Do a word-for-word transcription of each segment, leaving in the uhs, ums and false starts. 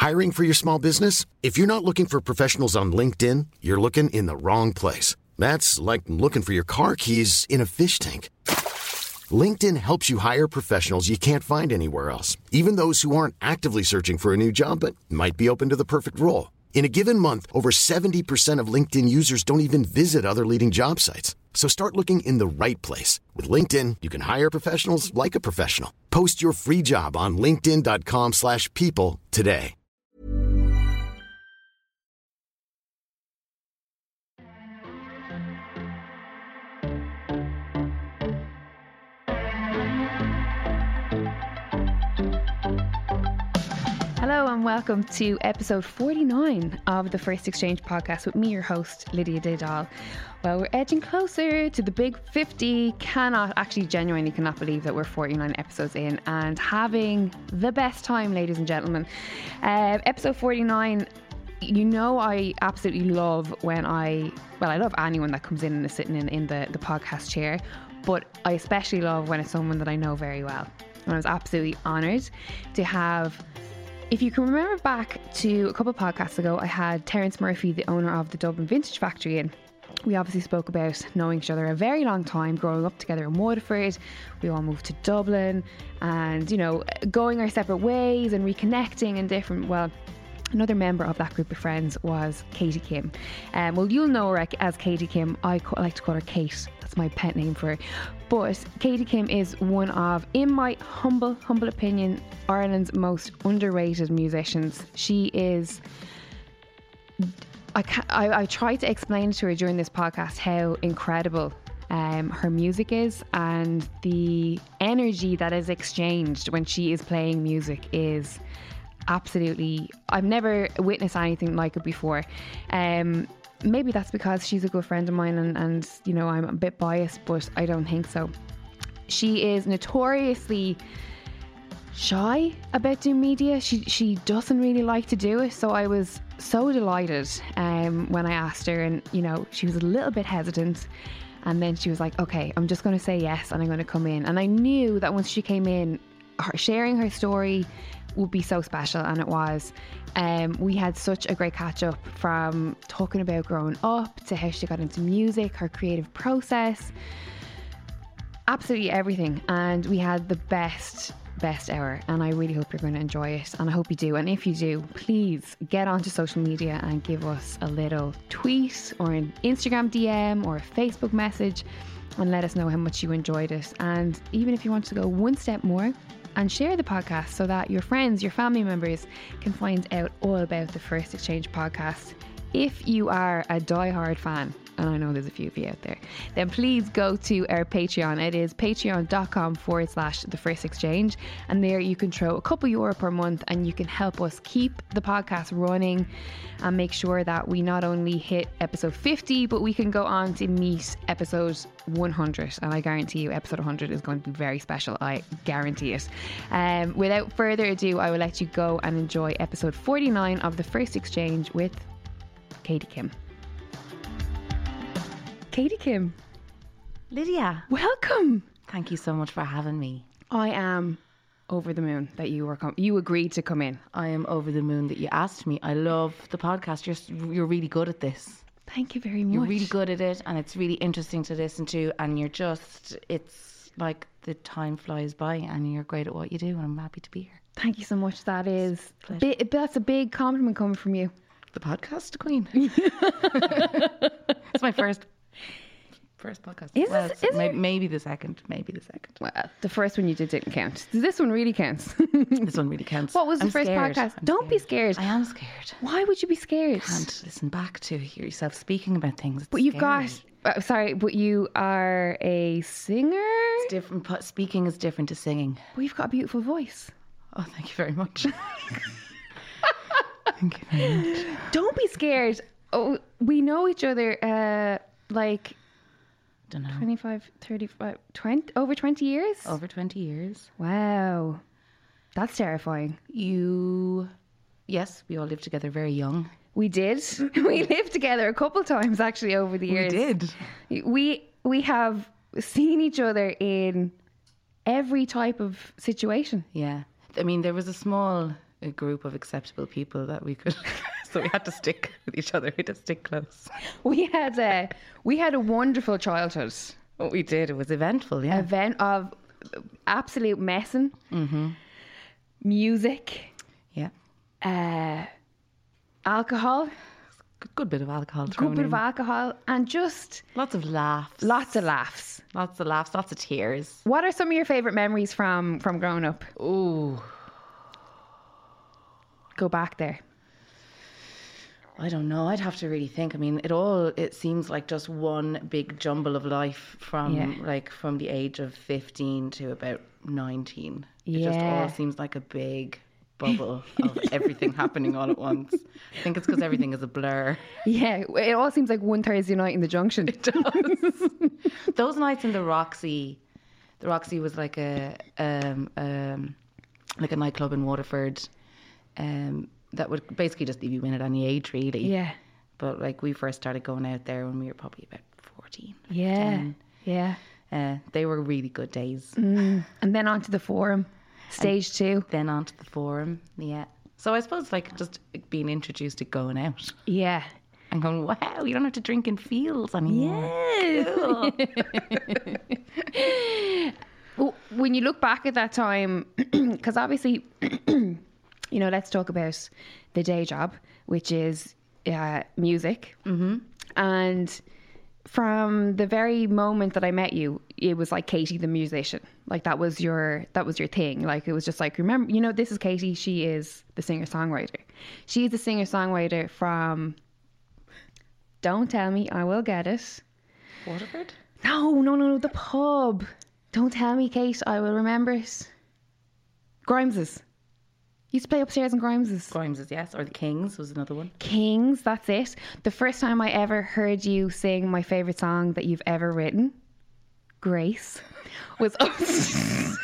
Hiring for your small business? If you're not looking for professionals on LinkedIn, you're looking in the wrong place. That's like looking for your car keys in a fish tank. LinkedIn helps you hire professionals you can't find anywhere else, even those who aren't actively searching for a new job but might be open to the perfect role. In a given month, over seventy percent of LinkedIn users don't even visit other leading job sites. So start looking in the right place. With LinkedIn, you can hire professionals like a professional. Post your free job on linkedin.com slash people today. Hello and welcome to episode forty-nine of the First Exchange podcast with me, your host, Lydia Daydal. Well, we're edging closer to the big fifty. Cannot, actually genuinely cannot believe that we're forty-nine episodes in and having the best time, ladies and gentlemen. Uh, episode forty-nine, you know I absolutely love when I, well, I love anyone that comes in and is sitting in, in the, the podcast chair, but I especially love when it's someone that I know very well. And I was absolutely honoured to have... If you can remember back to a couple of podcasts ago, I had Terence Murphy, the owner of the Dublin Vintage Factory, in. We obviously spoke about knowing each other a very long time, growing up together in Waterford. We all moved to Dublin and, you know, going our separate ways and reconnecting and different, well, another member of that group of friends was Katie Kim. Um, well, you'll know her as Katie Kim. I like to call her Kate. That's my pet name for her. But Katie Kim is one of, in my humble, humble opinion, Ireland's most underrated musicians. She is... I, I, I tried to explain to her during this podcast how incredible um, her music is, and the energy that is exchanged when she is playing music is absolutely... I've never witnessed anything like it before. Um, maybe that's because she's a good friend of mine and, and, you know, I'm a bit biased, but I don't think so. She is notoriously shy about doing media. She she doesn't really like to do it. So I was so delighted um, when I asked her, and, you know, she was a little bit hesitant. And then she was like, okay, I'm just going to say yes and I'm going to come in. And I knew that once she came in, her sharing her story would be so special, and it was. Um, we had such a great catch up, from talking about growing up to how she got into music, her creative process, absolutely everything. And we had the best best hour, and I really hope you're going to enjoy it, and I hope you do. And if you do, please get onto social media and give us a little tweet or an Instagram D M or a Facebook message and let us know how much you enjoyed it. And even if you want to go one step more and share the podcast so that your friends, your family members can find out all about the First Exchange podcast. If you are a diehard fan, and I know there's a few of you out there, then please go to our Patreon. It is patreon.com forward slash the First Exchange. And there you can throw a couple euro per month and you can help us keep the podcast running and make sure that we not only hit episode fifty, but we can go on to meet episode one hundred. And I guarantee you episode one hundred is going to be very special. I guarantee it. Um, without further ado, I will let you go and enjoy episode forty-nine of the First Exchange with Katie Kim. Katie Kim. Lydia. Welcome. Thank you so much for having me. I am over the moon that you were com- you agreed to come in. I am over the moon that you asked me. I love the podcast. You're, you're really good at this. Thank you very much. You're really good at it, and it's really interesting to listen to, and you're just, it's like the time flies by and you're great at what you do, and I'm happy to be here. Thank you so much. That is, bi- that's a big compliment coming from you. The podcast queen. It's my first first podcast. Is well, it, is may, it? Maybe the second. Maybe the second. Well, the first one you did didn't count. This one really counts. This one really counts. What was the I'm first scared. podcast? I'm Don't scared. be scared. I am scared. Why would you be scared? Can't listen back to hear yourself speaking about things. It's But you've scary. got, uh, sorry, but you are a singer? It's different. Pu- Speaking is different to singing. Well, you've got a beautiful voice. Oh, thank you very much. Thank you very much. Don't be scared. Oh, we know each other uh, like Don't know. twenty-five, thirty-five, twenty, over twenty years? Over twenty years. Wow. That's terrifying. You, yes, we all lived together very young. We did. We lived together a couple times actually over the years. We did. We we have seen each other in every type of situation. Yeah. I mean, there was a small a group of acceptable people that we could. So we had to stick with each other. We had to stick close. We had a we had a wonderful childhood. What we did, it was eventful. Yeah, Event of absolute messing, mm-hmm. music, yeah, uh, alcohol, good, good bit of alcohol. good thrown bit in. of alcohol, and just Lots of laughs. lots of laughs. Lots of laughs. Lots of tears. What are some of your favourite memories from from growing up? Ooh, Go back there. I don't know. I'd have to really think. I mean, it all, it seems like just one big jumble of life from Yeah. like from the age of fifteen to about nineteen. It just Yeah. all seems like a big bubble of everything happening all at once. I think it's because everything is a blur. Yeah, it all seems like one Thursday night in the Junction. It does. Those nights in the Roxy, the Roxy was like a um, um, like a nightclub in Waterford. Um, that would basically just leave you in at any age, really. Yeah, But like we first started going out there when we were probably about fourteen. yeah, fifteen. yeah. Uh, they were really good days. Mm. And then onto the Forum, stage two. Then onto the Forum, yeah. So I suppose like just being introduced to going out Yeah. and going, wow, you don't have to drink in fields anymore. Yeah. Cool. Well, when you look back at that time, because obviously, you know, let's talk about the day job, which is uh, music. Mm-hmm. And from the very moment that I met you, it was like Katie the musician. Like that was your that was your thing. Like it was just like, remember, you know, this is Katie. She is the singer songwriter. She is the singer songwriter from. Don't tell me, I will get it. Waterford? No, no, no, no, the pub. Don't tell me, Kate, I will remember it. Grimes's. Used to play upstairs in Grimes's. Grimes's, yes. Or the Kings was another one. Kings, that's it. The first time I ever heard you sing my favourite song that you've ever written, Grace, was upstairs,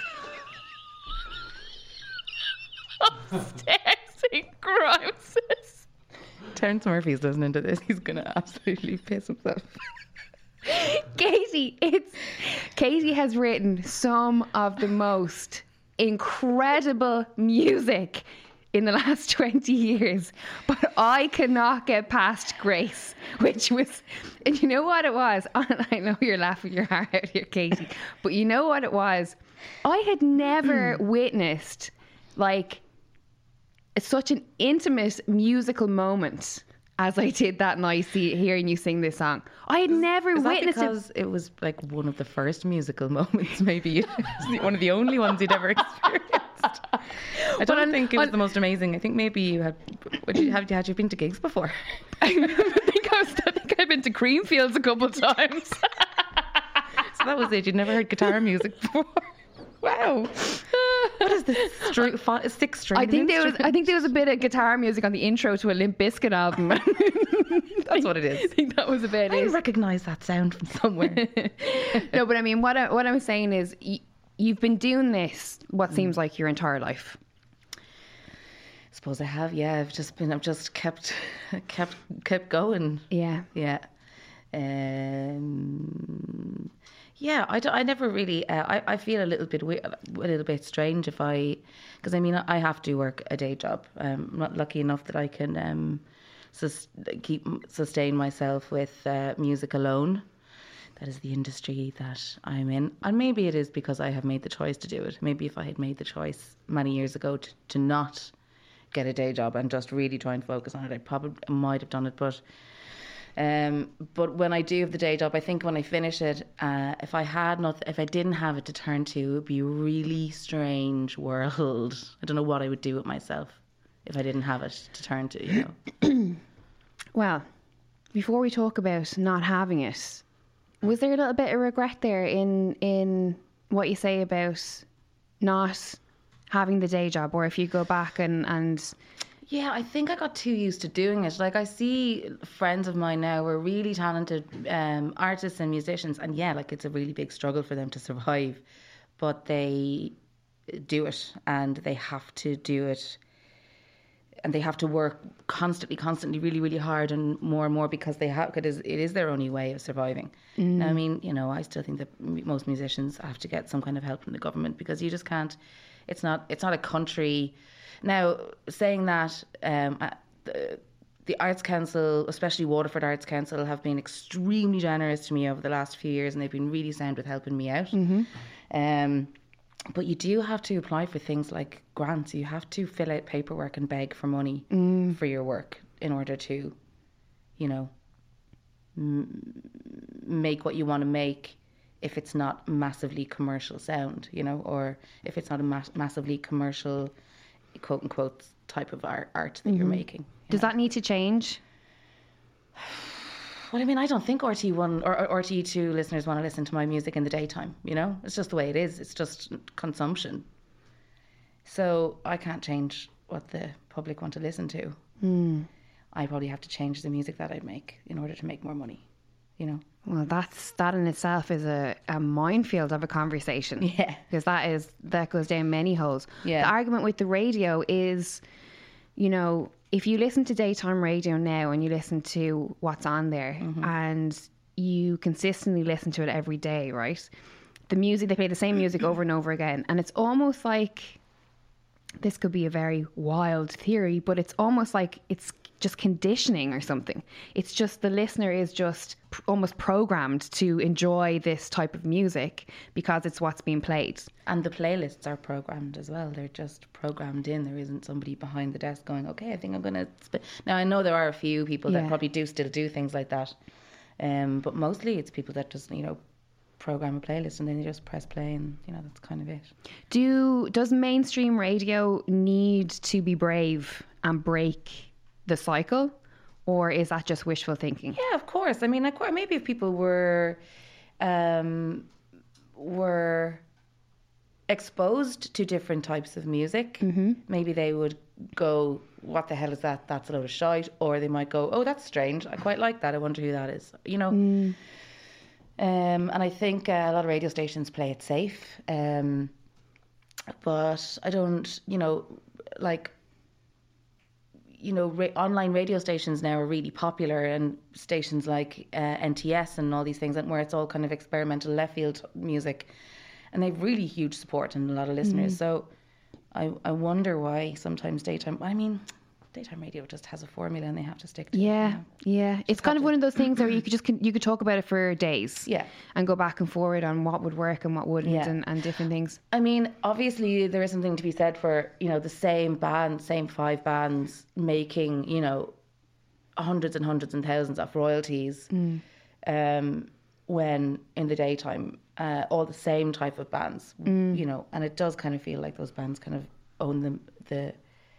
upstairs in Grimes's. Terence Murphy's listening to this. He's going to absolutely piss himself. Katie, it's Katie has written some of the most incredible music in the last twenty years, but I cannot get past Grace, which was, and you know what it was? I know you're laughing your heart out here, Katie, but you know what it was? I had never witnessed like such an intimate musical moment as I did that night, see, hearing you sing this song. I had never Is that witnessed because it. it was like one of the first musical moments, maybe one of the only ones you'd ever experienced? I don't on- think it was on- the most amazing. I think maybe you had. Would you, have you had you been to gigs before? I think I, was, I think I've been to Creamfields a couple of times. So that was it. You'd never heard guitar music before. Wow. What is this? String, fi- six string. I think there was I think there was a bit of guitar music on the intro to a Limp Bizkit album. That's what it I is. think that was about I it. recognise that sound from somewhere. No, but I mean, what I, what I'm saying is, y- you've been doing this what seems like your entire life. I suppose I have. Yeah, I've just been. I've just kept, kept, kept going. Yeah. Yeah. Um, yeah, I, d- I never really, uh, I, I feel a little bit weird, a little bit strange if I, because I mean, I have to work a day job. Um, I'm not lucky enough that I can um, sus- keep sustain myself with uh, music alone. That is the industry that I'm in. And maybe it is because I have made the choice to do it. Maybe if I had made the choice many years ago to, to not get a day job and just really try and focus on it, I probably might have done it. But Um, but when I do have the day job, I think when I finish it, uh, if I had not, if I didn't have it to turn to, it would be a really strange world. I don't know what I would do with myself if I didn't have it to turn to, you know. Well, before we talk about not having it, was there a little bit of regret there in in what you say about not having the day job, or if you go back and and Yeah, I think I got too used to doing it. Like I see friends of mine now who are really talented um, artists and musicians, and yeah, like it's a really big struggle for them to survive, but they do it and they have to do it, and they have to work constantly, constantly, really, really hard and more and more because they have it is it is their only way of surviving. Mm. Now, I mean, you know, I still think that most musicians have to get some kind of help from the government because you just can't. It's not. It's not a country. Now, saying that, um, uh, the, the Arts Council, especially Waterford Arts Council, have been extremely generous to me over the last few years, and they've been really sound with helping me out. Mm-hmm. Um, but you do have to apply for things like grants. You have to fill out paperwork and beg for money mm. for your work in order to, you know, m- make what you want to make. If it's not massively commercial sound, you know, or if it's not a ma- massively commercial, quote unquote, type of art, art that mm-hmm. you're making. You Does know? that need to change? Well, I mean, I don't think R T one or, or R T two listeners want to listen to my music in the daytime, you know? It's just the way it is. It's just consumption. So I can't change what the public want to listen to. Mm. I probably have to change the music that I make in order to make more money, you know? Well, that's that in itself is a, a minefield of a conversation. Yeah. Because that is that goes down many holes. Yeah. The argument with the radio is, you know, if you listen to daytime radio now and you listen to what's on there mm-hmm. and you consistently listen to it every day, right? The music, they play the same music over and over again. And it's almost like, this could be a very wild theory, but it's almost like it's just conditioning or something. It's just the listener is just pr- almost programmed to enjoy this type of music because it's what's being played. And the playlists are programmed as well. They're just programmed in. There isn't somebody behind the desk going, okay, I think I'm going to... Sp-. Now, I know there are a few people that Yeah. probably do still do things like that. Um, but mostly it's people that just, you know, program a playlist and then you just press play and, you know, that's kind of it. Do Does mainstream radio need to be brave and break the cycle, or is that just wishful thinking? Yeah, of course. I mean, of course, maybe if people were um, were exposed to different types of music, mm-hmm. maybe they would go, what the hell is that? That's a load of shite. Or they might go, oh, that's strange. I quite like that. I wonder who that is. You know? Mm. Um, and I think uh, a lot of radio stations play it safe. Um, but I don't, you know, like... you know, ra- online radio stations now are really popular, and stations like uh, N T S and all these things, and where it's all kind of experimental left field music, and they've really huge support and a lot of listeners. Mm. So I I wonder why sometimes daytime, I mean, daytime radio just has a formula and they have to stick to yeah, it. You know? Yeah, yeah. It's kind of to. one of those things where you could just you could talk about it for days, yeah, and go back and forward on what would work and what wouldn't, yeah. and, and different things. I mean, obviously there is something to be said for, you know, the same band, same five bands making, you know, hundreds and hundreds and thousands of royalties, mm. um, when in the daytime, uh, all the same type of bands, mm. you know, and it does kind of feel like those bands kind of own the the.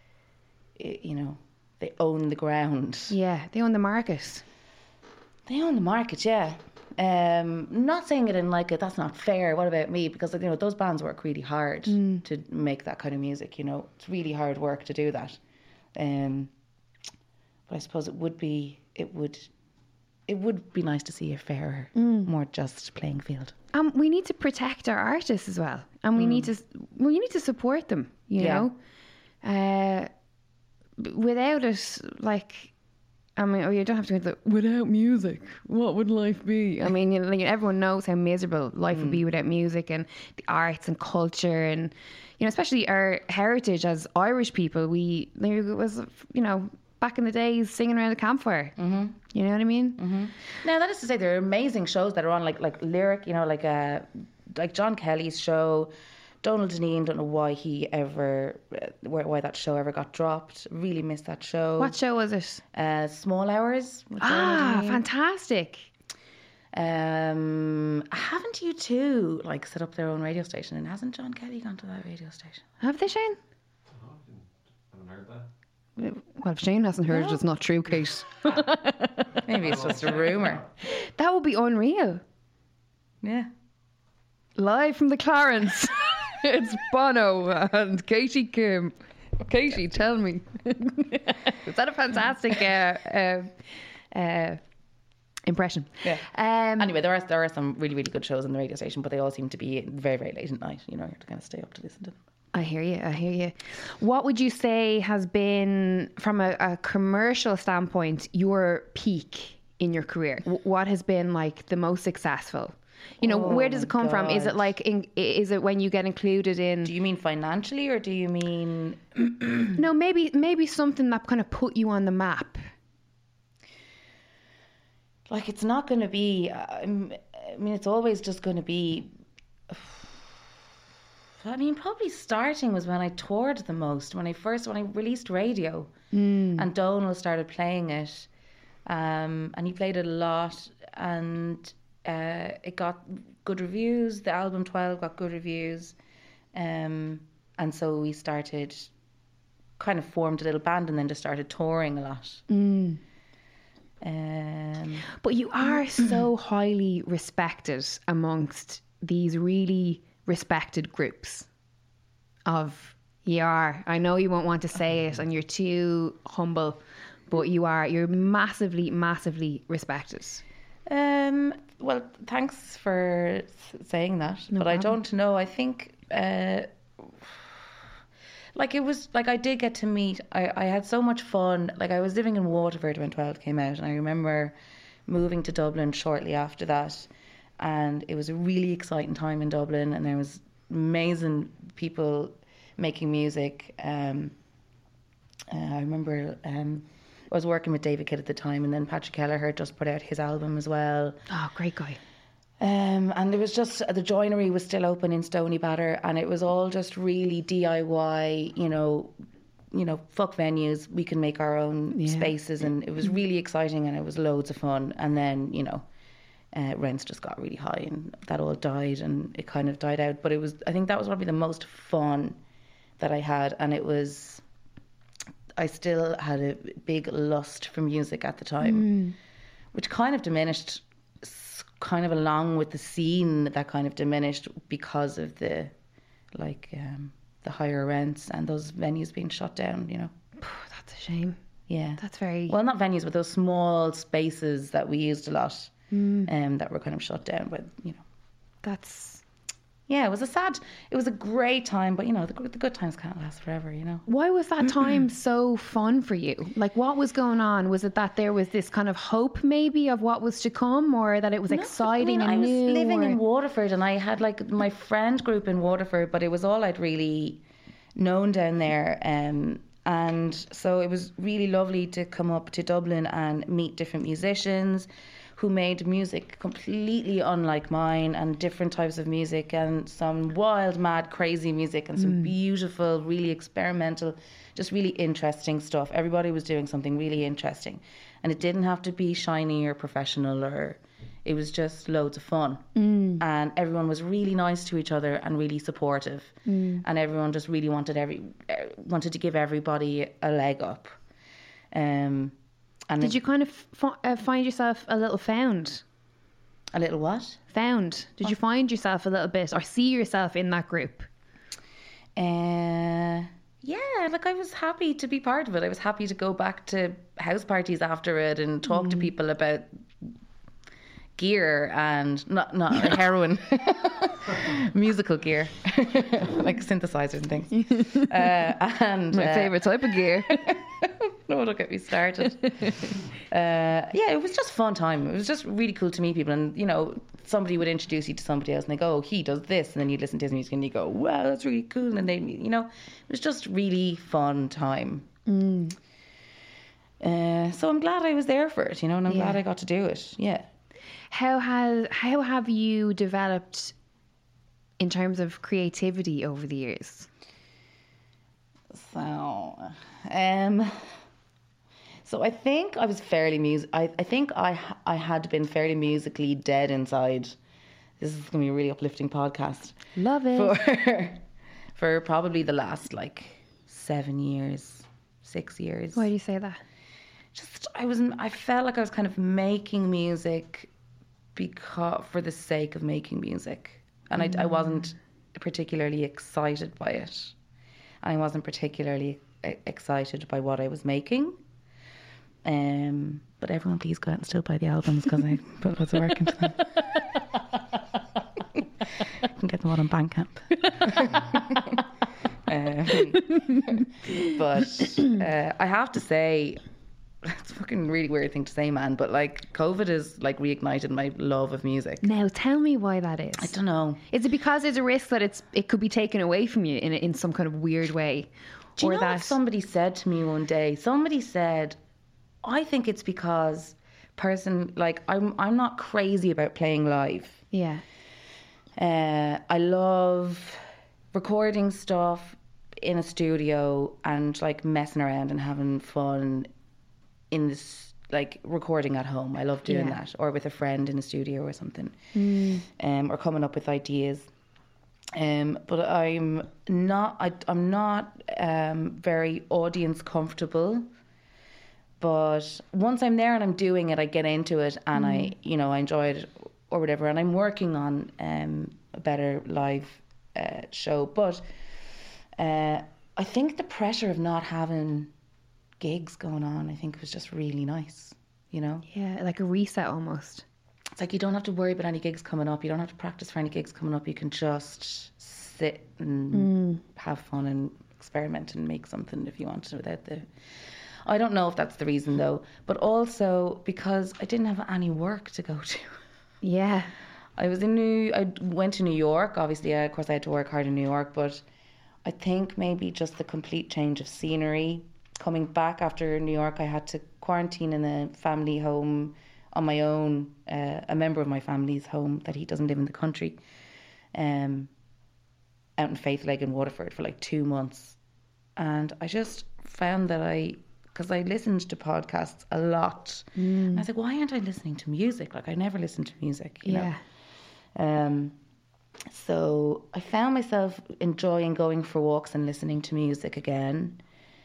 you know, they own the ground. Yeah, they own the market. They own the market, yeah. Um, not saying it in like a, that's not fair, what about me? Because, you know, those bands work really hard mm. to make that kind of music, you know. It's really hard work to do that. Um, but I suppose it would be, it would, it would be nice to see a fairer, mm. more just playing field. Um, we need to protect our artists as well. And we mm. need to, well, you need to support them, you yeah. know. Uh, without it, like, I mean, oh, you don't have to go, without music, what would life be? I mean, you know, everyone knows how miserable life mm. would be without music and the arts and culture, and, you know, especially our heritage as Irish people. We, there was, you know, back in the days, singing around a campfire. Mm-hmm. You know what I mean? Mm-hmm. Now, that is to say, there are amazing shows that are on, like, like Lyric, you know, like, uh, like John Kelly's show. Donald Deneen, don't know why he ever, uh, why that show ever got dropped. Really missed that show. What show was it? Uh, Small Hours. With ah, fantastic. Um, haven't you two like set up their own radio station? And hasn't John Kelly gone to that radio station? Have they, Shane? No, I haven't heard that. Well, if Shane hasn't heard no. it, it's not true, Kate. Maybe it's just a rumour. That would be unreal. Yeah. Live from the Clarence. It's Bono and Katie Kim. Katie, tell me. Is that a fantastic uh, uh, uh, impression? Yeah. Um, anyway, there are there are some really, really good shows on the radio station, but they all seem to be very, very late at night. You know, you have to kind of stay up to listen to them. I hear you, I hear you. What would you say has been, from a, a commercial standpoint, your peak in your career? W- what has been like the most successful? You know, Oh where does my it come from? Is it God. like, in, is it when you get included in? Do you mean financially, or do you mean? No, maybe maybe something that kind of put you on the map. Like, it's not going to be, um, I mean, it's always just going to be, I mean, probably starting was when I toured the most, when I first, when I released Radio, Mm. and Donal started playing it, um, and he played it a lot, and uh, it got good reviews. The album twelve got good reviews, um, and so we started, kind of formed a little band, and then just started touring a lot. Mm. Um, But you are so highly respected amongst these really respected groups of, you are, I know you won't want to say it and you're too humble, but you are, you're massively, massively respected. Um, well, thanks for s- saying that, No but I problem. don't know. I think, uh, like it was, like I did get to meet, I, I had so much fun. Like, I was living in Waterford when twelve came out, and I remember moving to Dublin shortly after that, and it was a really exciting time in Dublin, and there was amazing people making music. Um, uh, I remember um, I was working with David Kidd at the time, and then Patrick Kelleher had just put out his album as well. Oh, great guy. Um, and it was just, the joinery was still open in Stony Batter, and it was all just really D I Y, you know, you know, fuck venues, we can make our own Yeah. spaces, and it was really exciting, and it was loads of fun. And then, you know, uh, rents just got really high, and that all died, and it kind of died out. But it was, I think that was probably the most fun that I had, and it was, I still had a big lust for music at the time, which kind of diminished, s- kind of along with the scene that kind of diminished because of the, like, um, the higher rents and those venues being shut down, you know. That's a shame. Yeah. That's very... Well, not venues, but those small spaces that we used a lot, um, that were kind of shut down. But, you know, That's... yeah, it was a sad, it was a great time, but, you know, the, good- the good times can't last forever, you know. Why was that time so fun for you? Like, what was going on? Was it that there was this kind of hope maybe of what was to come, or that it was exciting I mean, and I was new? living or... in Waterford, and I had like my friend group in Waterford, but it was all I'd really known down there. Um, and so it was really lovely to come up to Dublin and meet different musicians who made music completely unlike mine, and different types of music, and some wild, mad, crazy music, and some beautiful, really experimental, just really interesting stuff. Everybody was doing something really interesting, and it didn't have to be shiny or professional, or it was just loads of fun. And everyone was really nice to each other and really supportive, and everyone just really wanted every eh, wanted to give everybody a leg up. Um, and Did you kind of f- uh, find yourself a little found? a little what? Found? Did you find yourself a little bit, or see yourself in that group? Uh, yeah, like I was happy to be part of it. I was happy to go back to house parties after it and talk to people about gear and not not heroin, musical gear, like synthesizers and things. Uh, and My uh, favourite type of gear. No, don't get me started. uh, yeah, it was just a fun time. It was just really cool to meet people, and you know, somebody would introduce you to somebody else, and they go, "Oh, he does this," and then you listen to his music, and you go, "Wow, that's really cool." And they, you know, it was just really fun time. Mm. Uh, so I'm glad I was there for it, you know, and I'm Yeah. glad I got to do it. Yeah. How has how have you developed in terms of creativity over the years? So, um, so I think I was fairly music. I, I think I I had been fairly musically dead inside. This is gonna be a really uplifting podcast. Love it. For for probably the last like seven years, six years. Why do you say that? Just I was I felt like I was kind of making music because for the sake of making music, and I, I wasn't particularly excited by it. I wasn't particularly e- excited by what I was making. Um, but everyone, please go out and still buy the albums because I put loads of work into them. You can get them all on Bandcamp. um, but uh, I have to say, it's a fucking really weird thing to say, man, but like COVID has like reignited my love of music. Now, tell me why that is. I don't know. Is it because there's a risk that it's it could be taken away from you in a, in some kind of weird way? Do you or know that what somebody said to me one day? Somebody said, I think it's because person like I'm I'm not crazy about playing live. Yeah. Uh, I love recording stuff in a studio and like messing around and having fun in this, like recording at home. I love doing Yeah. that, or with a friend in a studio or something, Mm. um, or coming up with ideas. Um, but I'm not. I, I'm not um, very audience comfortable. But once I'm there and I'm doing it, I get into it and I, you know, I enjoy it or whatever. And I'm working on um, a better live uh, show. But uh, I think the pressure of not having gigs going on, I think was just really nice, you know? Yeah, like a reset almost. It's like you don't have to worry about any gigs coming up. You don't have to practice for any gigs coming up. You can just sit and have fun and experiment and make something if you want to without the... I don't know if that's the reason though, but also because I didn't have any work to go to. Yeah. I was in New... I went to New York. Obviously, uh, of course, I had to work hard in New York, but I think maybe just the complete change of scenery. Coming back after New York, I had to quarantine in a family home on my own, uh, a member of my family's home that he doesn't live in the country, um, out in Faithleg in Waterford for like two months. And I just found that I, because I listened to podcasts a lot, and I was like, why aren't I listening to music? Like I never listened to music, you Yeah. know? Um, so I found myself enjoying going for walks and listening to music again.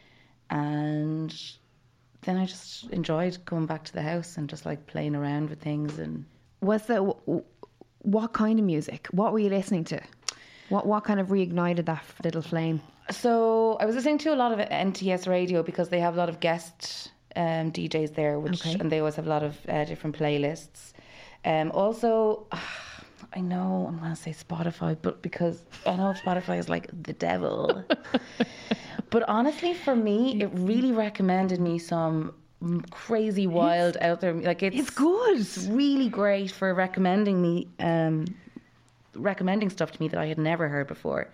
And then I just enjoyed going back to the house and just like playing around with things. And Was that what kind of music? What were you listening to? What what kind of reignited that little flame? so I was listening to a lot of N T S radio because they have a lot of guest um, D Js there, which Okay. and they always have a lot of uh, different playlists. Um, also, I know I'm going to say Spotify, but because I know Spotify is like the devil. But honestly, for me, it really recommended me some crazy, wild, out there. Like it's, It's good. It's really great for recommending me, um, recommending stuff to me that I had never heard before.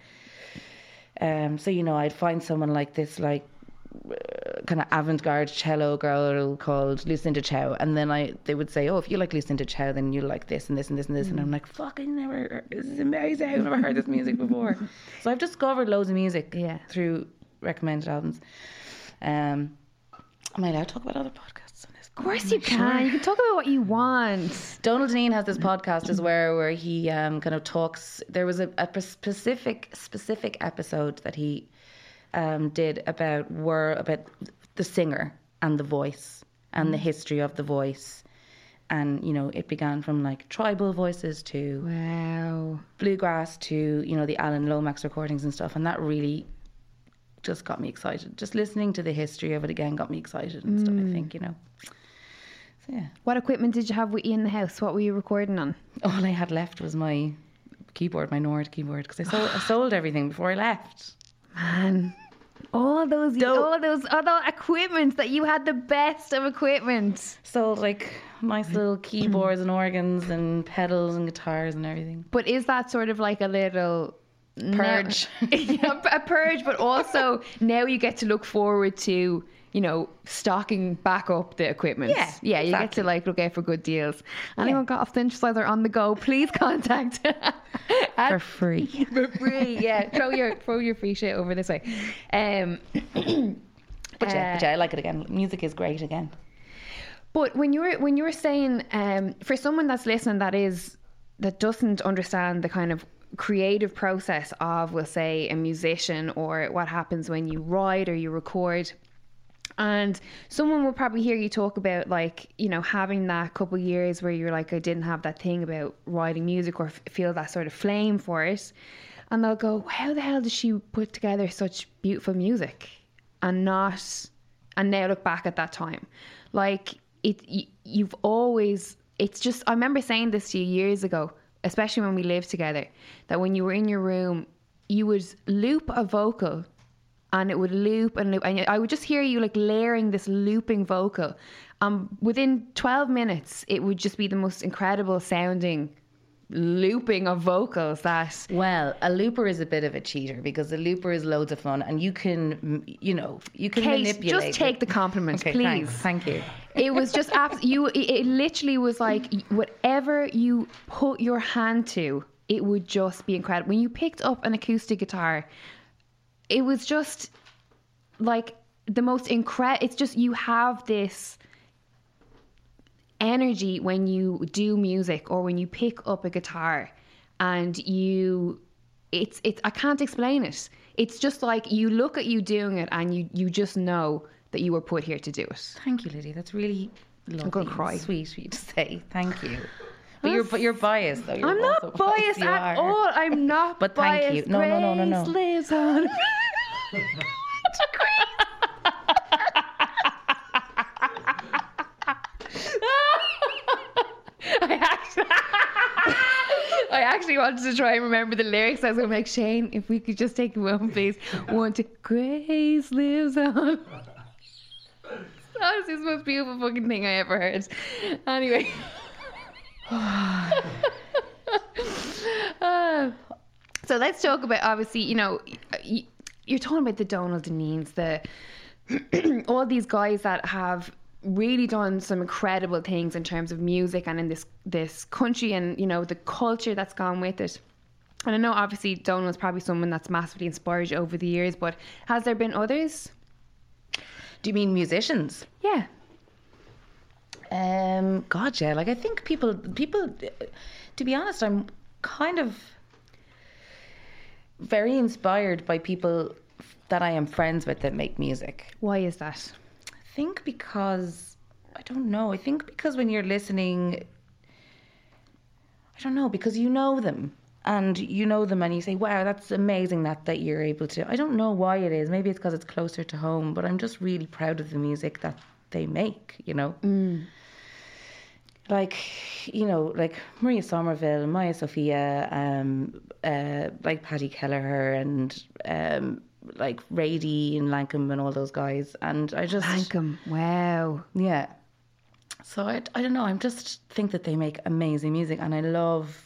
Um, so you know, I'd find someone like this, like uh, kind of avant-garde cello girl called Lucinda Chow, and then I they would say, "Oh, if you like Lucinda Chow, then you like this and this and this and this." And I'm like, "Fuck, I never. Heard, this is amazing. I've never heard this music before." So I've discovered loads of music Yeah. through recommended albums. Um, am I allowed to talk about other podcasts on this? Of course you can. You can talk about what you want. Donald Deneen has this podcast as where where he um, kind of talks. There was a, a specific specific episode that he um, did about were about the singer and the voice and the history of the voice, and you know it began from like tribal voices to Wow. bluegrass to you know the Alan Lomax recordings and stuff, and that really just got me excited. Just listening to the history of it again got me excited and stuff. I think you know. So yeah. What equipment did you have with you in the house? What were you recording on? All I had left was my keyboard, my Nord keyboard, because I sold, I sold everything before I left. Man, all those, all those, all that equipment that you had, the best of equipment. Sold like nice little keyboards and organs and pedals and guitars and everything. But is that sort of like a little Purge. yeah, a purge, but also now you get to look forward to, you know, stocking back up the equipment. Yeah, yeah, you get to exactly. like look out for good deals. Anyone got a synthesizer on the go? Please contact For free. for free. Yeah, throw your throw your free shit over this way. Um, But yeah, uh, but yeah, I like it again. Music is great again. But when you're when you're saying um, for someone that's listening that is that doesn't understand the kind of creative process of, we'll say, a musician, or what happens when you write or you record, and someone will probably hear you talk about, like, you know, having that couple of years where you're like, I didn't have that thing about writing music or f- feel that sort of flame for it, and they'll go, how the hell does she put together such beautiful music and not and now look back at that time? Like, it y- you've always, it's just, I remember saying this to you years ago, especially when we lived together, that when you were in your room, you would loop a vocal and it would loop and loop, and I would just hear you like layering this looping vocal. Um, within twelve minutes, it would just be the most incredible sounding looping of vocals that... Well, a looper is a bit of a cheater because a looper is loads of fun, and you can, you know, you can Kate, manipulate. just take it. the compliment, Okay, please. thanks. Thank you. It was just abs- you. It, it literally was like whatever you put your hand to, it would just be incredible. When you picked up an acoustic guitar, it was just like the most incredible. It's just you have this energy when you do music or when you pick up a guitar, and you, it's it's I can't explain it. It's just like you look at you doing it, and you you just know that you were put here to do it. Thank you, Lydia. That's really lovely. I'm gonna cry. And sweet of you to say. Thank you. But you're but you're biased though. You're I'm not also biased You at are. all. I'm not But biased. thank you. No, no, no, no, no. Grace lives on. I actually, I actually wanted to try and remember the lyrics. I was going to be like, Shane, if we could just take the one, please. One, two, Grace lives on. That was the most beautiful fucking thing I ever heard. Anyway. uh, so let's talk about, obviously, you know, you're talking about the Donald Deneen's, the all these guys that have really done some incredible things in terms of music and in this this country, and you know the culture that's gone with it. And I know obviously Donald's probably someone that's massively inspired you over the years, but has there been others? Do you mean musicians? Yeah. Um, God, yeah. Like I think people, people. To be honest, I'm kind of very inspired by people that I am friends with that make music. Why is that? I think because I don't know. I think because when you're listening, I don't know, because you know them. And you know them and you say, wow, that's amazing that, that you're able to. I don't know why it is. Maybe it's because it's closer to home, but I'm just really proud of the music that they make, you know? Mm. Like, you know, like Maria Somerville, Maya Sophia, um, uh, like Paddy Kelleher and um, like Rady and Lankum and all those guys. And I just... Lankum, wow. Yeah. So I, I don't know. I just think that they make amazing music, and I love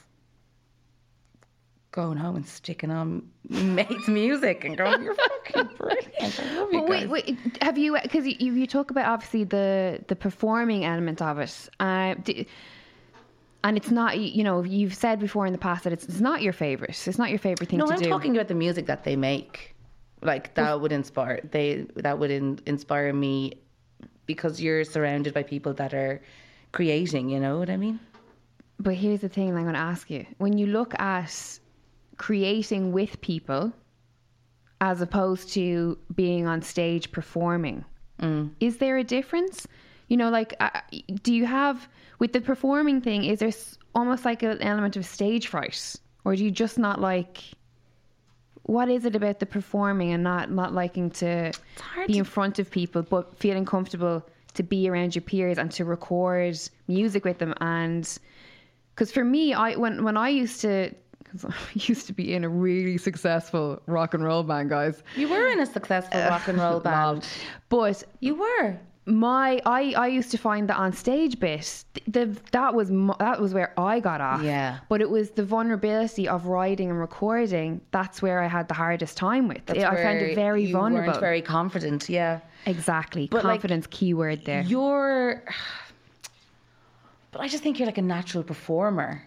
going home and sticking on mates' music and going, you're fucking brilliant. I love you But guys. wait, wait, have you? Because you you talk about obviously the the performing element of it, uh, do, and it's not. You know, you've said before in the past that it's, it's not your favorite. It's not your favorite thing No, to I'm do. talking about the music that they make. Like that would inspire they that would in, inspire me, because you're surrounded by people that are creating. You know what I mean? But here's the thing I'm going to ask you: when you look at creating with people as opposed to being on stage performing, mm. is there a difference? You know, like, uh, do you have, with the performing thing, is there s- almost like an element of stage fright? Or do you just not like, what is it about the performing and not, not liking to be to... in front of people, but feeling comfortable to be around your peers and to record music with them? And because for me, I when, when I used to, I used to be in a really successful rock and roll band, guys. You were in a successful rock and roll band, but you were. My, I, I used to find the on stage bit, the, the that was mo- that was where I got off. Yeah. But it was the vulnerability of writing and recording. That's where I had the hardest time with. That's I found it very you vulnerable. Weren't very confident. Yeah. Exactly. But confidence, like, keyword there. You're. But I just think you're like a natural performer.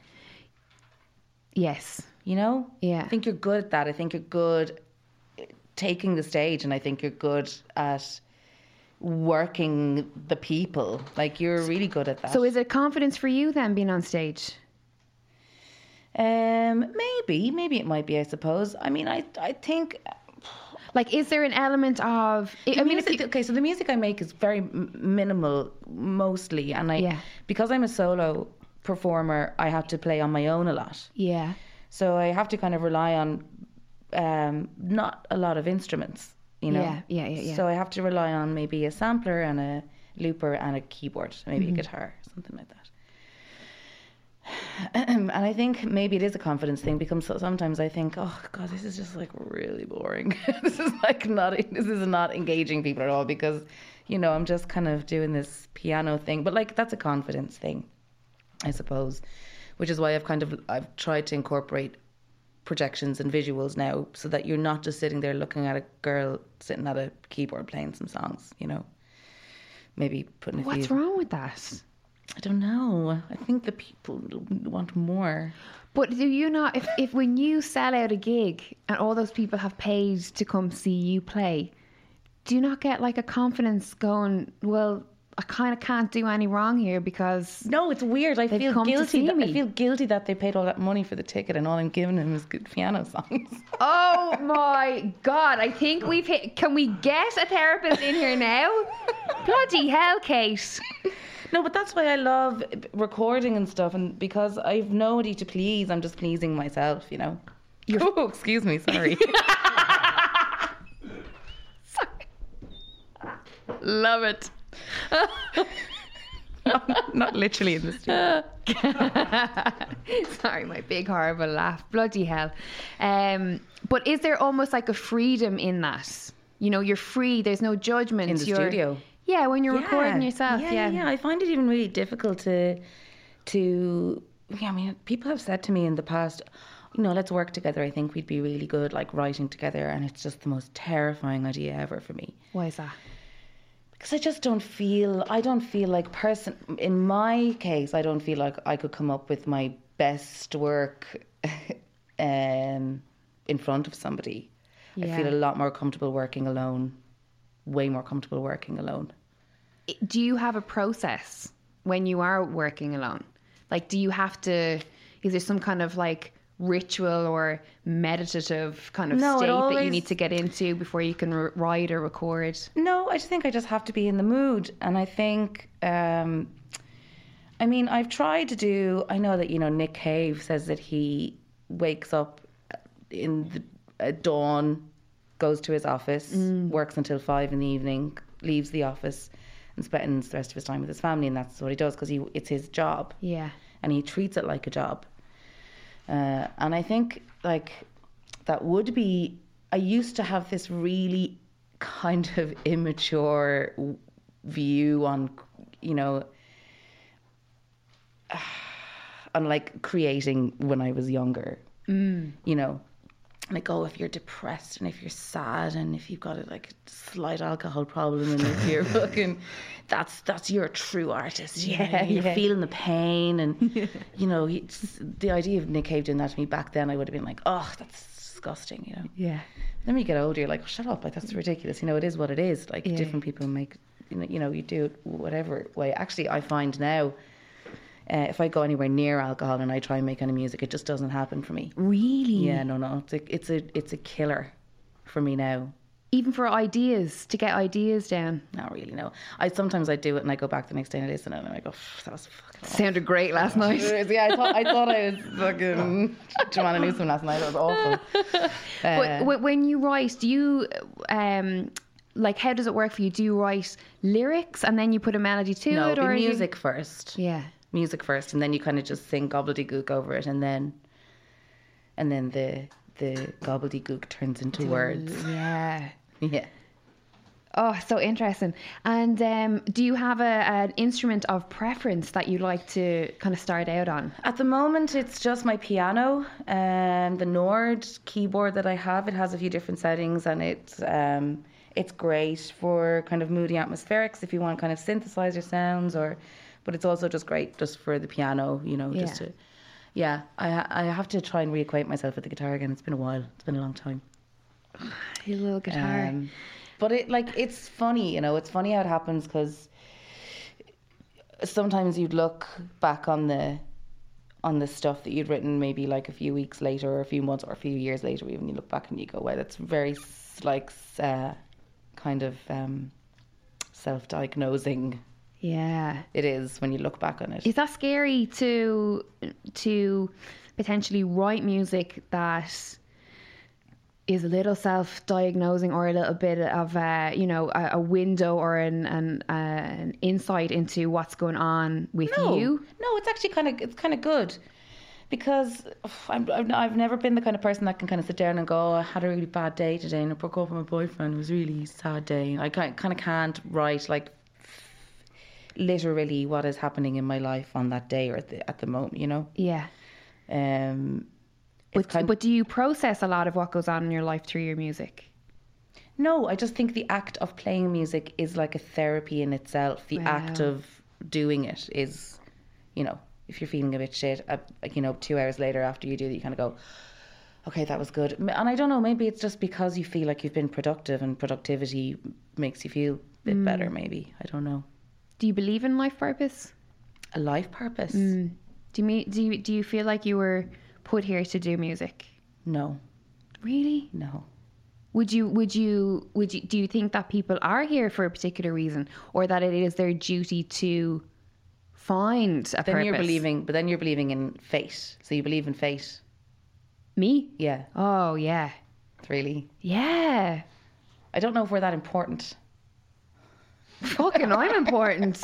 Yes. You know? Yeah. I think you're good at that. I think you're good taking the stage, and I think you're good at working the people. Like, you're really good at that. So is it confidence for you then, being on stage? Um, maybe. Maybe it might be, I suppose. I mean, I I think... Like, is there an element of... I mean, music, if you, okay, so the music I make is very m- minimal, mostly. And I, Yeah. because I'm a solo performer, I have to play on my own a lot. yeah. So I have to kind of rely on um, not a lot of instruments, you know. Yeah, yeah, yeah, yeah. So I have to rely on maybe a sampler and a looper and a keyboard, maybe mm-hmm. a guitar, something like that. and I think maybe it is a confidence thing because sometimes I think, oh God, this is just like really boring. This is like not, this is not engaging people at all because, you know, I'm just kind of doing this piano thing. But like, that's a confidence thing, I suppose, which is why I've kind of, I've tried to incorporate projections and visuals now so that you're not just sitting there looking at a girl sitting at a keyboard playing some songs, you know, maybe putting a What's few... wrong with that? I don't know. I think the people want more. But do you not, if, if when you sell out a gig and all those people have paid to come see you play, do you not get like a confidence going, well, I kind of can't do any wrong here because... No, it's weird. I they've feel come to guilty. see That, me. I feel guilty that they paid all that money for the ticket and all I'm giving them is good piano songs. Oh my God, I think we've hit... Can we get a therapist in here now? Bloody hell, Kate. No, but that's why I love recording and stuff, and because I've nobody to please, I'm just pleasing myself, you know. You're... Oh, excuse me, sorry. Sorry. Love it. not, not literally in the studio. Sorry, my big horrible laugh. Bloody hell. Um, but is there almost like a freedom in that? You know, you're free. There's no judgment. In the you're, studio. Yeah, when you're Yeah. recording yourself. Yeah, Yeah, yeah, yeah. I find it even really difficult to, to. Yeah, I mean, people have said to me in the past, you know, let's work together. I think we'd be really good, like writing together, and it's just the most terrifying idea ever for me. Why is that? Because I just don't feel, I don't feel like person, in my case, I don't feel like I could come up with my best work um, in front of somebody. Yeah. I feel a lot more comfortable working alone, way more comfortable working alone. Do you have a process when you are working alone? Like, do you have to, is there some kind of like ritual or meditative kind of No, it state that you always- need to get into before you can r- write or record? No, I just think I just have to be in the mood. And I think, um, I mean, I've tried to do, I know that, you know, Nick Cave says that he wakes up in the at dawn, goes to his office, works until five in the evening, leaves the office and spends the rest of his time with his family. And that's what he does because he it's his job. Yeah. And he treats it like a job. Uh, and I think, like, that would be... I used to have this really kind of immature w- view on, you know, on, like, creating when I was younger. Mm. You know, like, oh, if you're depressed and if you're sad and if you've got a, like, slight alcohol problem and if you're fucking... That's that's you're a true artist. Yeah, you're yeah. feeling the pain and you know it's, the idea of Nick Cave doing that to me back then, I would have been like, oh, that's disgusting. You know. Yeah. Then when you get older, you're like, oh, shut up! Like that's ridiculous. You know, it is what it is. Like Yeah. different people make, you know, you know, you do it whatever way. Actually, I find now, uh, if I go anywhere near alcohol and I try and make any music, it just doesn't happen for me. Really? Yeah, no, no, it's a it's a it's a killer for me now. Even for ideas, to get ideas down. Not really, no. I sometimes I do it and I go back the next day and I listen and I go, that was fucking awful. Sounded great last night. Yeah, I thought I thought I was fucking Joanna Newsom last night. That was awful. Uh, But wh- when you write, do you, um, like, how does it work for you? Do you write lyrics and then you put a melody to no, it? Or be you- music first. Yeah. Music first, and then you kind of just sing gobbledygook over it, and then, and then the the gobbledygook turns into words. Yeah. Yeah. Oh, so interesting. And um, do you have a, an instrument of preference that you like to kind of start out on? At the moment, it's just my piano and the Nord keyboard that I have. It has a few different settings, and it's um, it's great for kind of moody atmospherics if you want kind of synthesizer sounds, or, but it's also just great just for the piano, you know, just Yeah. to, yeah. I I have to try and reacquaint myself with the guitar again. It's been a while. It's been a long time. Your little guitar. Um, but it like it's funny, you know. It's funny how it happens because sometimes you'd look back on the on the stuff that you'd written maybe like a few weeks later or a few months or a few years later, even you look back and you go, wow, that's very s- like uh, kind of um, self-diagnosing. Yeah. It is when you look back on it. Is that scary to to potentially write music that is a little self-diagnosing or a little bit of a, you know, a, a window or an an, uh, an insight into what's going on with no, you? no, it's actually kind of it's kind of good Because ugh, I'm, I've, I've never been the kind of person that can kind of sit down and go, oh, I had a really bad day today and I broke up with my boyfriend. It was a really sad day. I kind kind of can't write like literally what is happening in my life on that day or at the, at the moment, you know? Yeah. Um, it's But, kind but do you process a lot of what goes on in your life through your music? No, I just think the act of playing music is like a therapy in itself. The Wow. act of doing it is, you know, if you're feeling a bit shit, uh, like, you know, two hours later after you do that, you kind of go, okay, that was good. And I don't know, maybe it's just because you feel like you've been productive and productivity makes you feel a bit Mm. better, maybe. I don't know. Do you believe in life purpose? A life purpose? Mm. Do you mean, do you, do you feel like you were put here to do music? No, Really? no. Would you would you would you do you think that people are here for a particular reason, or that it is their duty to find a Then purpose? you're believing, but then you're believing in fate. So you believe in fate? Me? Yeah, Oh yeah, really. yeah. I don't know if we're that important. Fucking, I'm important.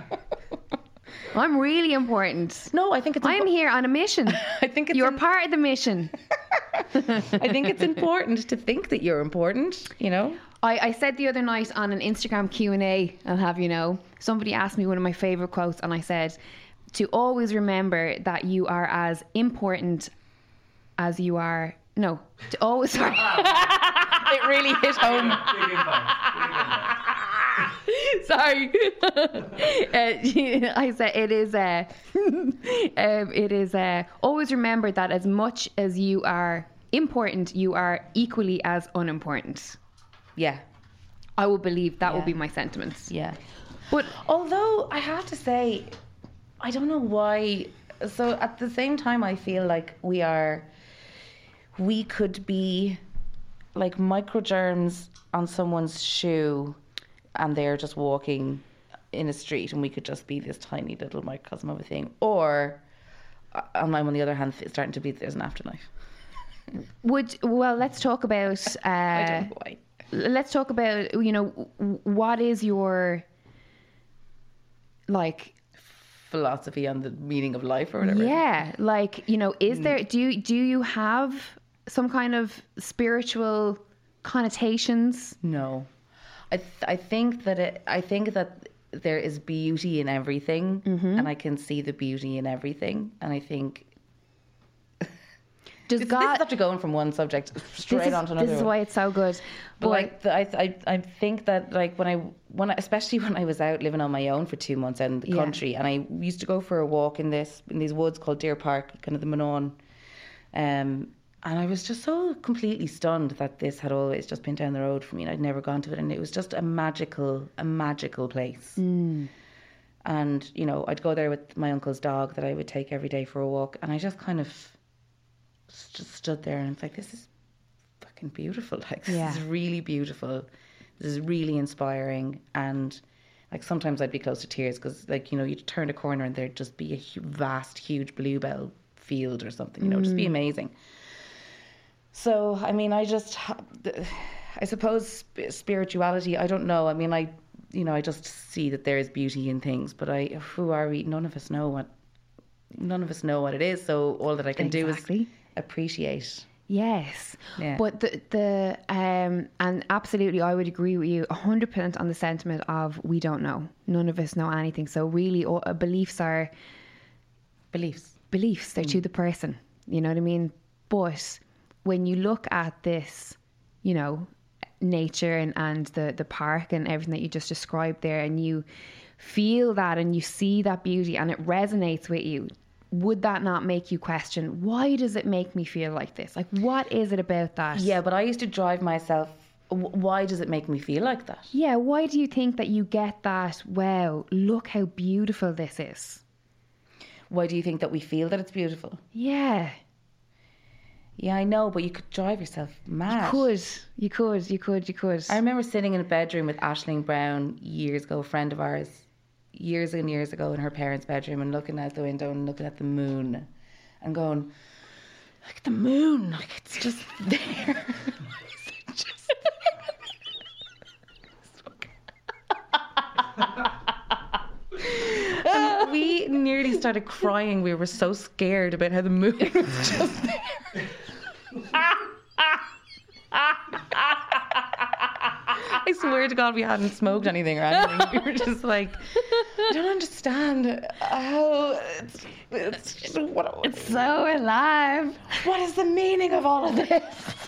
I'm really important. No, I think it's. I'm impo- here on a mission. I think it's. You're im- part of the mission. I think it's important to think that you're important, you know? I, I said the other night on an Instagram Q and A, I'll have you know, somebody asked me one of my favourite quotes, and I said, to always remember that you are as important as you are. No, to always. Sorry. It really hit home. Big impact. Big impact. Sorry. uh, I said it is. Uh, um, it is. Uh, always remember that as much as you are important, you are equally as unimportant. Yeah, I would believe that Yeah. would be my sentiments. yeah. But Although I have to say, I don't know why. So at the same time, I feel like we are, we could be like microgerms on someone's shoe, and they're just walking in a street, and we could just be this tiny little microcosm of a thing. Or, uh, and I'm on the other hand it's starting to believe that there's an afterlife. would well, let's talk about. Uh, I don't know why. let's talk about. You know, w- what is your like. Philosophy on the meaning of life or whatever. Yeah, like, you know, is there do you do you have some kind of spiritual connotations? No, I th- I think that it, I think that there is beauty in everything, and I can see the beauty in everything, and I think Does this, God? this is after going from one subject straight this is, onto another. this is one. why it's so good. But like, the, I, I, I think that like when I, when I, especially when I was out living on my own for two months out in the Yeah. country, and I used to go for a walk in this in these woods called Deer Park, kind of the Manon, um, and I was just so completely stunned that this had always just been down the road from me, and I'd never gone to it, and it was just a magical, a magical place. Mm. And you know, I'd go there with my uncle's dog that I would take every day for a walk, and I just kind of just stood there, and it's like, this is fucking beautiful. Like, this Yeah. is really beautiful. This is really inspiring. And like, sometimes I'd be close to tears because, like, you know, you'd turn a corner and there'd just be a hu- vast, huge bluebell field or something, you know, just be amazing. So, I mean, I just, ha- I suppose sp- spirituality, I don't know. I mean, I, you know, I just see that there is beauty in things, but I, who are we? None of us know what, none of us know what it is. So all that I can do is Exactly. appreciate. Yes, Yeah. but the the um and absolutely, I would agree with you a hundred percent on the sentiment of we don't know. None of us know anything. So really, all, uh, beliefs are Beliefs. beliefs. They're to the person. You know what I mean? But when you look at this, you know, nature and, and the, the park and everything that you just described there, and you feel that and you see that beauty and it resonates with you, would that not make you question, why does it make me feel like this? Like, what is it about that? Yeah, but I used to drive myself. w- Why does it make me feel like that? Yeah, why do you think that you get that, wow, look how beautiful this is? Why do you think that we feel that it's beautiful? Yeah. Yeah, I know, but you could drive yourself mad. You could, you could, you could, you could. I remember sitting in a bedroom with Aisling Brown years ago, a friend of ours, years and years ago in her parents' bedroom, and looking out the window and looking at the moon and going, look at the moon, like it's just there. Why is it just there? And we nearly started crying. We were so scared about how the moon was just there. I swear to God, we hadn't smoked anything or anything. We were just like, I don't understand how it's, it's, what, It's so alive. what is the meaning of all of this?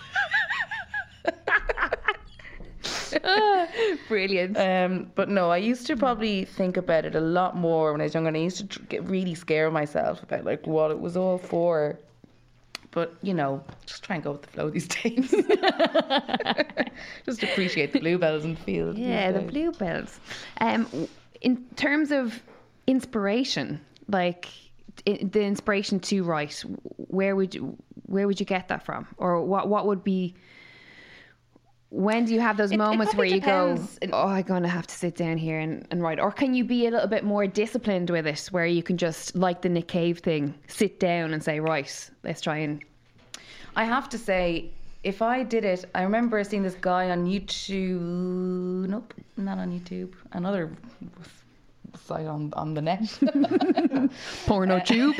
Brilliant. Um, but no, I used to probably think about it a lot more when I was younger. And I used to tr- get really scare myself about like what it was all for. But you know, just try and go with the flow these days. Just appreciate the bluebells and feel. Yeah, the bluebells. Um, in terms of inspiration, like i the inspiration to write, where would you where would you get that from, or what what would be? When do you have those It- it moments where probably you go, depends. oh, I'm going to have to sit down here and, and write? Or can you be a little bit more disciplined with it, where you can just, like the Nick Cave thing, sit down and say, right, let's try and... I have to say, if I did it, I remember seeing this guy on YouTube. Nope, not on YouTube. Another site on, on the net. Porno tube.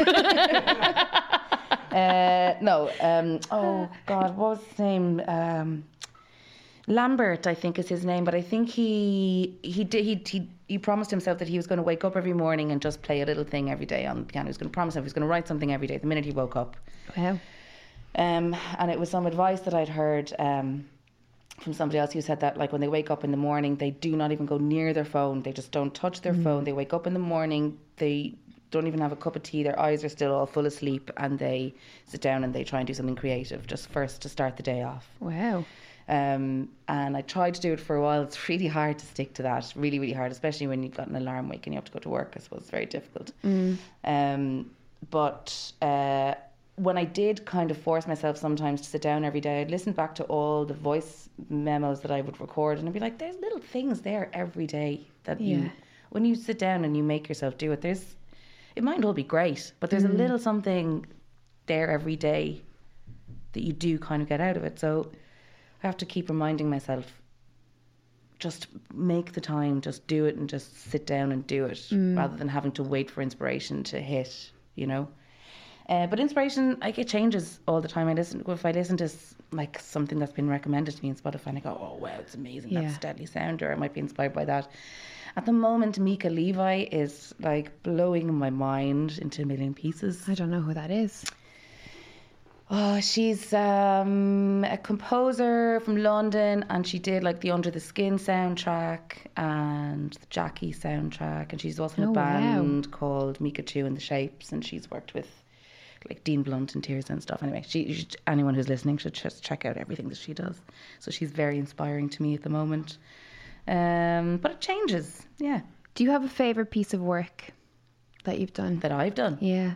Uh, no, um, oh God, what was his name? Um, Lambert, I think is his name, but I think he he did he he, he promised himself that he was going to wake up every morning and just play a little thing every day on the piano. He was going to promise himself he was going to write something every day the minute he woke up. Wow. Um, and it was some advice that I'd heard um, from somebody else who said that, like, when they wake up in the morning, they do not even go near their phone. They just don't touch their mm. phone. They wake up in the morning, they don't even have a cup of tea. Their eyes are still all full of sleep, and they sit down and they try and do something creative just first to start the day off. Wow. Um, and I tried to do it for a while. It's really hard to stick to that. Really, really hard, especially when you've got an alarm wake and you have to go to work. I suppose it's very difficult. Mm. Um, but uh, when I did kind of force myself sometimes to sit down every day, I'd listen back to all the voice memos that I would record, and I'd be like, there's little things there every day that Yeah. you, when you sit down and you make yourself do it, there's, it mightn't all be great, but there's mm. a little something there every day that you do kind of get out of it. So I have to keep reminding myself, just make the time, just do it, and just sit down and do it, mm. rather than having to wait for inspiration to hit, you know. Uh, but inspiration, like, it changes all the time. I listen, if I listen to like something that's been recommended to me on Spotify, and I go, oh wow, it's amazing, yeah. that's Deadly Sound, or I might be inspired by that. At the moment, Mika Levi is like blowing my mind into a million pieces. I don't know who that is. Oh, she's um, a composer from London, and she did like the Under the Skin soundtrack and the Jackie soundtrack, and she's also in Oh, a band wow. called Mika Two and the Shapes, and she's worked with like Dean Blunt and Tears and stuff. Anyway, she, she anyone who's listening should just check out everything that she does. So she's very inspiring to me at the moment. Um, but it changes, yeah. Do you have a favourite piece of work that you've done? That I've done. Yeah.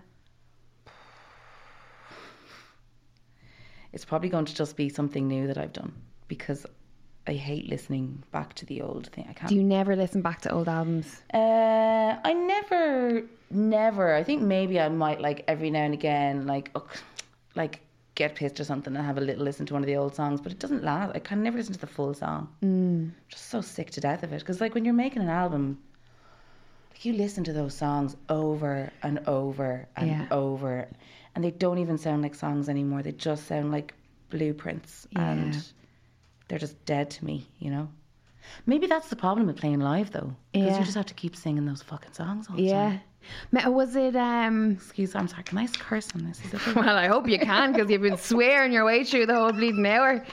It's probably going to just be something new that I've done, because I hate listening back to the old thing. I can't. Do you never listen back to old albums? Uh, I never, never. I think maybe I might, like, every now and again, like, ugh, like get pissed or something and have a little listen to one of the old songs, but it doesn't last. I can never listen to the full song. Mm. I'm just so sick to death of it, because like when you're making an album, like, you listen to those songs over and over and Yeah. over, and they don't even sound like songs anymore. They just sound like blueprints, Yeah. and they're just dead to me, you know. Maybe that's the problem with playing live, though, because Yeah. you just have to keep singing those fucking songs all the Yeah. time. Ma- Was it... um? Excuse, I'm sorry. Can I curse on this? Is it okay? Well, I hope you can, because you've been swearing your way through the whole bleeding hour.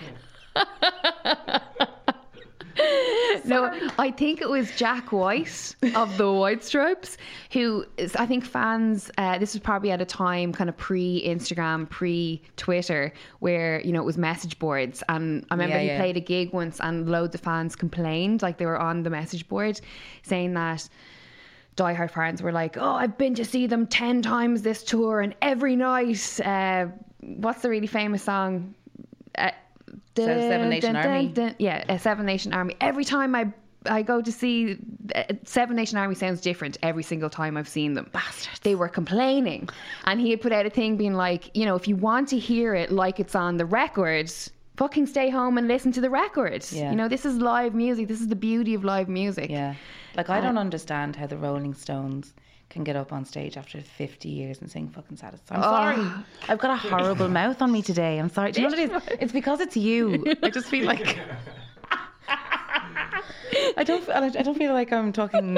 No, I think it was Jack White of the White Stripes, who is, I think fans, uh, this was probably at a time kind of pre-Instagram, pre-Twitter, where, you know, it was message boards. And I remember Yeah, he yeah. played a gig once and loads of fans complained, like they were on the message board, saying that diehard fans were like, oh, I've been to see them ten times this tour, and every night, uh, what's the really famous song? Uh, So Seven Nation Army. dun. Yeah, uh, Seven Nation Army. Every time I I go to see uh, Seven Nation Army sounds different every single time I've seen them. Bastards. They were complaining, and he had put out a thing being like, you know, if you want to hear it like it's on the record, fucking stay home and listen to the record. Yeah. You know, this is live music. This is the beauty of live music. Yeah. Like, I don't understand how the Rolling Stones can get up on stage after fifty years and sing fucking Satisfied. I'm sorry. I've got a horrible mouth on me today. I'm sorry. Do you know what it is? It's because it's you. I just feel like... I don't I don't feel like I'm talking...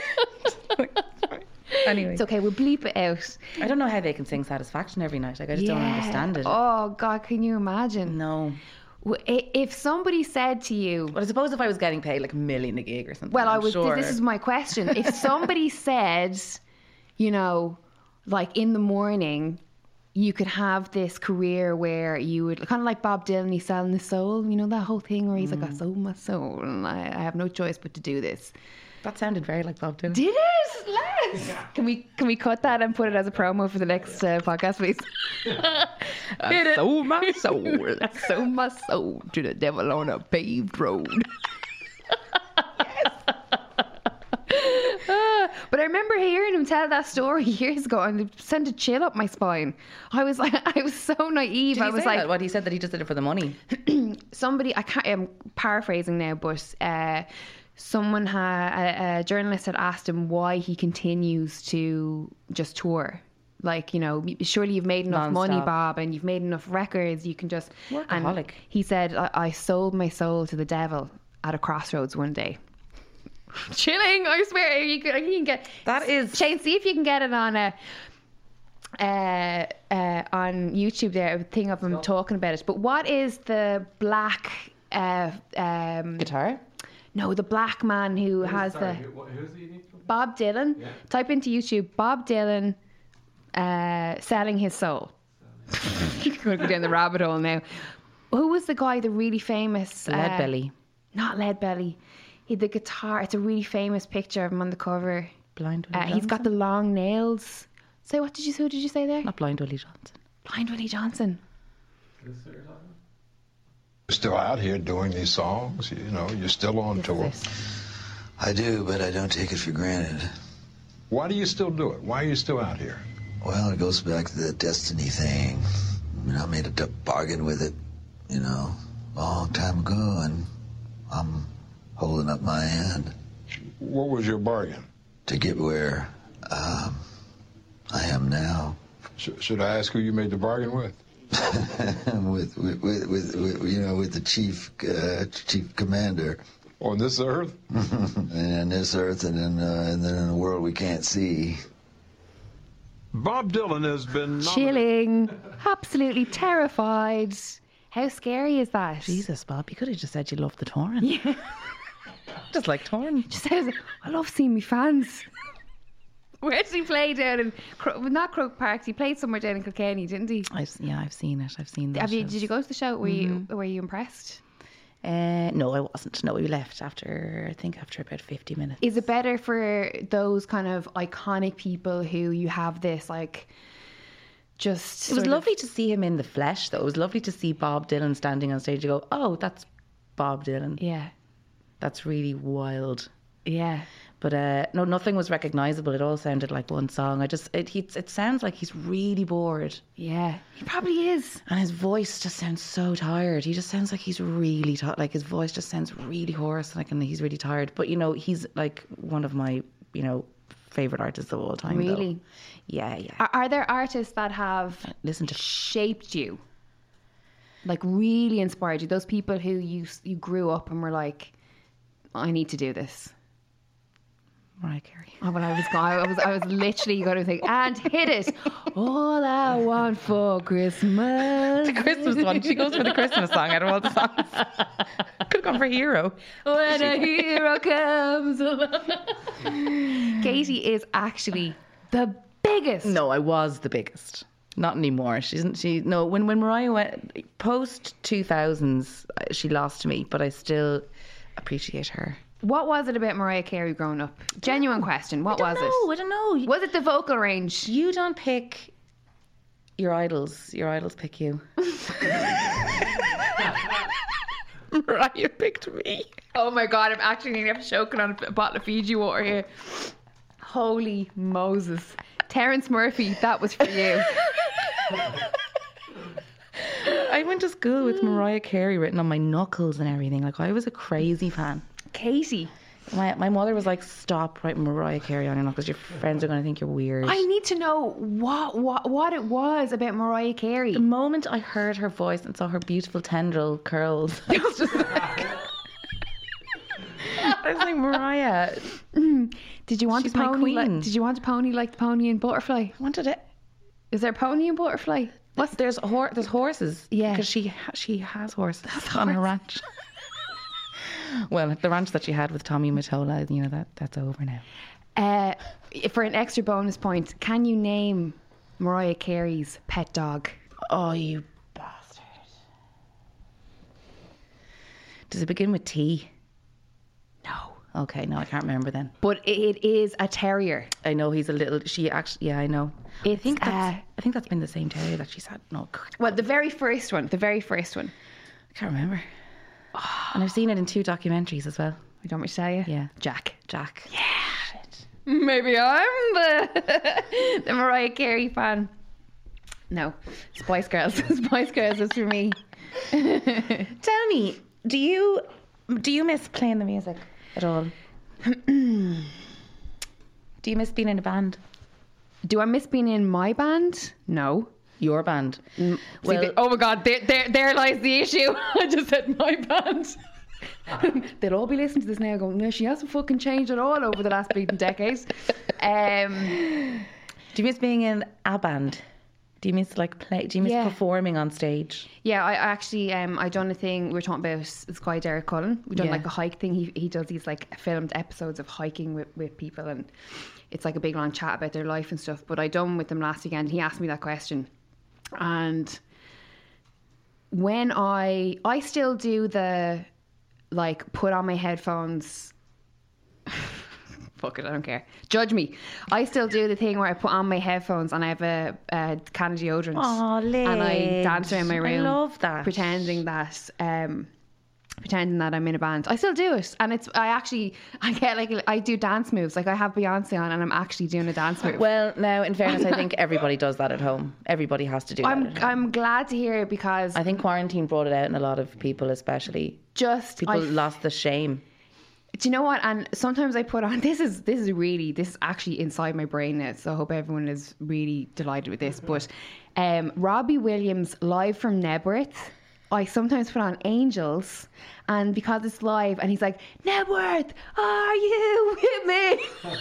Anyway. It's okay, we'll bleep it out. I don't know how they can sing Satisfaction every night. Like, I just Yeah. don't understand it. Oh, God, can you imagine? No. W- i- If somebody said to you... But I suppose if I was getting paid like a million a gig or something, Well, I I'm was. sure. This is my question. If somebody said, you know, like in the morning, you could have this career where you would kind of like Bob Dylan, he's selling his soul. You know that whole thing where he's like, "I sold my soul, and I, I have no choice but to do this." That sounded very like Bob Dylan. Did it? Let's. Can we can we cut that and put it as a promo for the next uh, podcast, please? I sold my soul. I sold my soul to the devil on a paved road. Uh, but I remember hearing him tell that story years ago, and it sent a chill up my spine. I was like, I was so naive. Did he I was say like, that? What, he said that he just did it for the money. somebody, I can't, I'm paraphrasing now, but uh, someone had, a, a journalist had asked him why he continues to just tour. Like, you know, surely you've made enough money, Non-stop. Bob, and you've made enough records. You can just. And Workaholic. he said, I, I sold my soul to the devil at a crossroads one day. Chilling, I swear. You can, you can get That is- Shane. See if you can get it on a uh, uh, on YouTube. There, a thing of him talking about it. But what is the black? Uh, um, Guitar? no, the black man who has Sorry, the who, what- who's the unique one? Bob Dylan. Yeah. Type into YouTube Bob Dylan uh, selling his soul. You're going to go down the rabbit hole now. Who was the guy? The really famous uh, Leadbelly. Not Leadbelly. He had the guitar. It's a really famous picture of him on the cover. Blind Uh, Willie he's got the Johnson? long nails. Say what did you? Who did you say there? Not Blind Willie Johnson. Blind Willie Johnson. Who's who you're talking about? You're still out here doing these songs, you know, you're still on tour. I do, but I don't take it for granted. Why do you still do it? Why are you still out here? Well, it goes back to the destiny thing. I mean, I made a d- bargain with it, you know, a long time ago, and I'm holding up my hand What was your bargain? to get where um, I am now. Sh- should I ask who you made the bargain with? with, with, with, with, with, you know, with the chief, uh, chief commander. On this earth? And on this earth, and then, uh, and then in a world we can't see. Bob Dylan has been nominated. Chilling. Absolutely terrified. How scary is that? Jesus, Bob, you could have just said you loved the touring. Yeah. Just like touring. Just says, I love seeing me fans. Where did he play down in, Cro- well, not Croke Park, he played somewhere down in Kilkenny, didn't he? I've, yeah, I've seen it. I've seen that. Have you, did you go to the show? Were you were you impressed? Uh, no, I wasn't. No, we left after, I think after about fifty minutes. Is it better for those kind of iconic people who you have this like just It was sort of- lovely to see him in the flesh, though. It was lovely to see Bob Dylan standing on stage. You go, oh, that's Bob Dylan. Yeah. That's really wild. Yeah. But uh, no, nothing was recognisable. It all sounded like one song. I just, it, he, it sounds like he's really bored. Yeah. He probably is. And his voice just sounds so tired. He just sounds like he's really tired. Like his voice just sounds really hoarse, like, and he's really tired. But you know, he's like one of my, you know, favorite artists of all time. though. Really? Yeah, yeah. Are, are there artists that have Listen to shaped you? Like really inspired you? Those people who you you grew up and were like, I need to do this. Mariah Carey. Oh, well, I was going, I was, I was literally going to think, and hit it. All I want for Christmas. The Christmas one. She goes for the Christmas song out of all the songs. Could have gone for Hero. When a hero comes along. Katie is actually the biggest. No, I was the biggest. Not anymore. She isn't. She no. When when Mariah went post two thousands, she lost to me, but I still appreciate her. What was it about Mariah Carey growing up? Genuine question. What was No, it? I don't know. Was it the vocal range? You don't pick your idols. Your idols pick you. Mariah picked me. Oh my God, I'm actually going to have choking on a bottle of Fiji water here. Holy Moses. Terence Murphy, that was for you. I I went to school with Mariah Carey written on my knuckles and everything. Like, I was a crazy fan. Katie. My my mother was like, stop writing Mariah Carey on your knuckles. Your friends are going to think you're weird. I need to know what, what what it was about Mariah Carey. The moment I heard her voice and saw her beautiful tendril curls, I was just like, I was like, Mariah. Did you want She's a my pony? queen. Like, did you want a pony like the Pony and Butterfly? I wanted it. Is there a Pony and Butterfly? What's there's hor- there's horses. Yeah. because she ha- she has horses on her ranch. Well, the ranch that she had with Tommy Mottola, you know that that's over now. Uh, for an extra bonus point, can you name Mariah Carey's pet dog? Oh, you bastard! Does it begin with T? No. Okay, no, I can't remember then. But it is a terrier. I know he's a little. She actually, yeah, I know. I It's, think that's, uh, I think that's been the same terrier that she's had. No, I Well, the very first one. The very first one. can't remember. And I've seen it in two documentaries as well. You don't want me to tell you? Yeah. Jack. Jack. Maybe I'm the, the Mariah Carey fan. No. Spice Girls. Spice Girls is for me. Tell me, do you do you miss playing the music at all? Do you miss being in a band? Do I miss being in my band? No. Your band? See, Well- the- oh my God, there, there, there lies the issue. I just said my band. They'll all be listening to this now going, no, she hasn't fucking changed at all over the last bleeding decades. Um, Do you miss being in a band? Do you miss like play? Do you miss Yeah. performing on stage? yeah, I I actually, um, I done a thing, we were talking about Sky Derek Cullen. We done Yeah. like a hike thing. He he does these like filmed episodes of hiking with, with people, and it's like a big long chat about their life and stuff. But I done with them last weekend. He asked me that question. And when I I still do the like put on my headphones fuck it, I don't care. Judge me. I still do the thing where I put on my headphones and I have a, a can of deodorant. Aw, and I Lid. dance around my I room. love that. Pretending that um pretending that I'm in a band. I still do it. And it's I actually I get like I do dance moves. Like I have Beyonce on and I'm actually doing a dance move. Well, now in fairness, I think everybody does that at home. Everybody has to do I'm that. At home. I'm glad to hear it because I think quarantine brought it out in a lot of people, especially just people I lost the shame. Do you know what? And sometimes I put on this is this is really this is actually inside my brain now. So I hope everyone is really delighted with this. But um, Robbie Williams live from Nebworth. I sometimes put on Angels, and because it's live, and he's like, Nebworth, are you with me?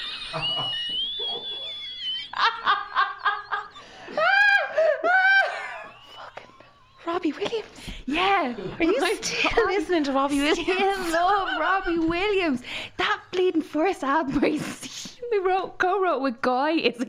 Robbie Williams. Yeah. Are you still listening to Robbie Williams? Still love Robbie Williams. That bleeding first album where he wrote, co-wrote with Guy is a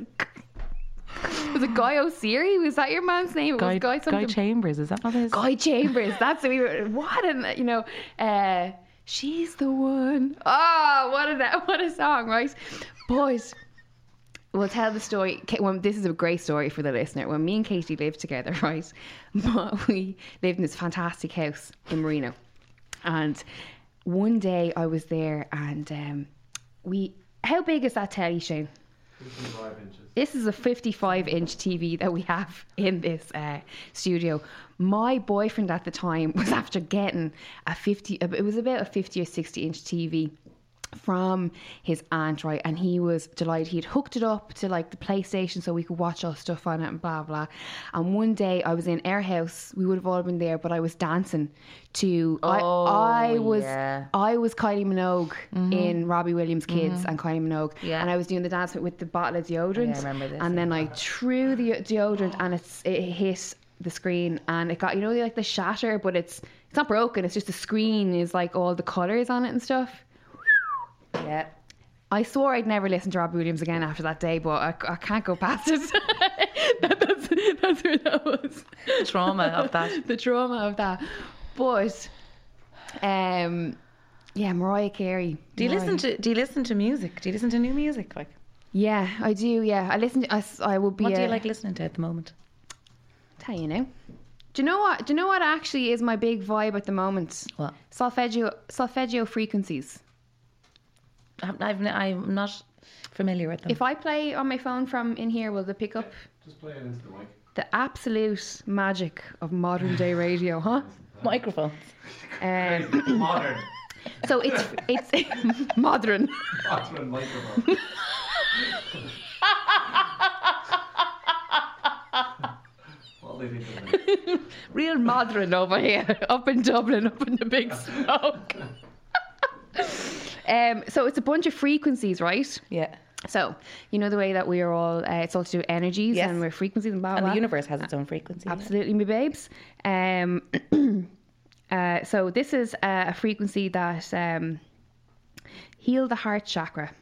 was it Guy O'Siri? Was that your man's name? It Guy, was Guy something. Guy Chambers, is that not his? Guy Chambers. That's we were. What and you know, uh, she's the one. Oh, what a what a song, right? Boys, we'll tell the story. Ka- Well, this is a great story for the listener. When me and Katie lived together, right? But we lived in this fantastic house in Marino, and one day I was there, and um, we. How big is that telly, Shane? fifty-five inches. This is a fifty-five inch T V that we have in this uh, studio. My boyfriend at the time was after getting a fifty, it was about a fifty or sixty inch T V from his aunt, right? And he was delighted. He had hooked it up to like the PlayStation so we could watch all stuff on it and blah, blah. And one day I was in our house, we would have all been there, but I was dancing to, Oh, I, I was, yeah. I was Kylie Minogue in Robbie Williams' Kids and Kylie Minogue. Yeah. And I was doing the dance with the bottle of deodorant. Yeah, I remember this, And then I threw the deodorant and it's, it hit the screen and it got, you know, like the shatter, but it's, it's not broken. It's just the screen is like all the colours on it and stuff. Yeah. I swore I'd never listen to Robbie Williams again after that day, but I, I can't go past it. that, that's, that's where that was. The trauma of that. The trauma of that. But, um, yeah, Mariah Carey. Do you Mariah. listen to Do you listen to music? Do you listen to new music? Like, Yeah, I do. Yeah, I listen. To, I, s- I would be. what do you a- like listening to at the moment? Tell you now. Do you know what? Do you know what actually is my big vibe at the moment? What? Solfeggio, solfeggio frequencies. I've, I've, I'm not familiar with them. If I play on my phone from in here, will they pick up? Just play it into the mic. the absolute magic of modern day radio, huh? Microphones. Um, Modern. so it's it's modern. Modern microphone. What do you think of it? Real modern over here, up in Dublin, up in the big smoke. um, so it's a bunch of frequencies, right? Yeah. So you know the way that we are all, uh, it's all to do with energies Yes. and we're frequencies and blah, blah, And the blah. universe has its own frequency. Absolutely, my babes. Um, uh, so this is uh, a frequency that um, heal the heart chakra.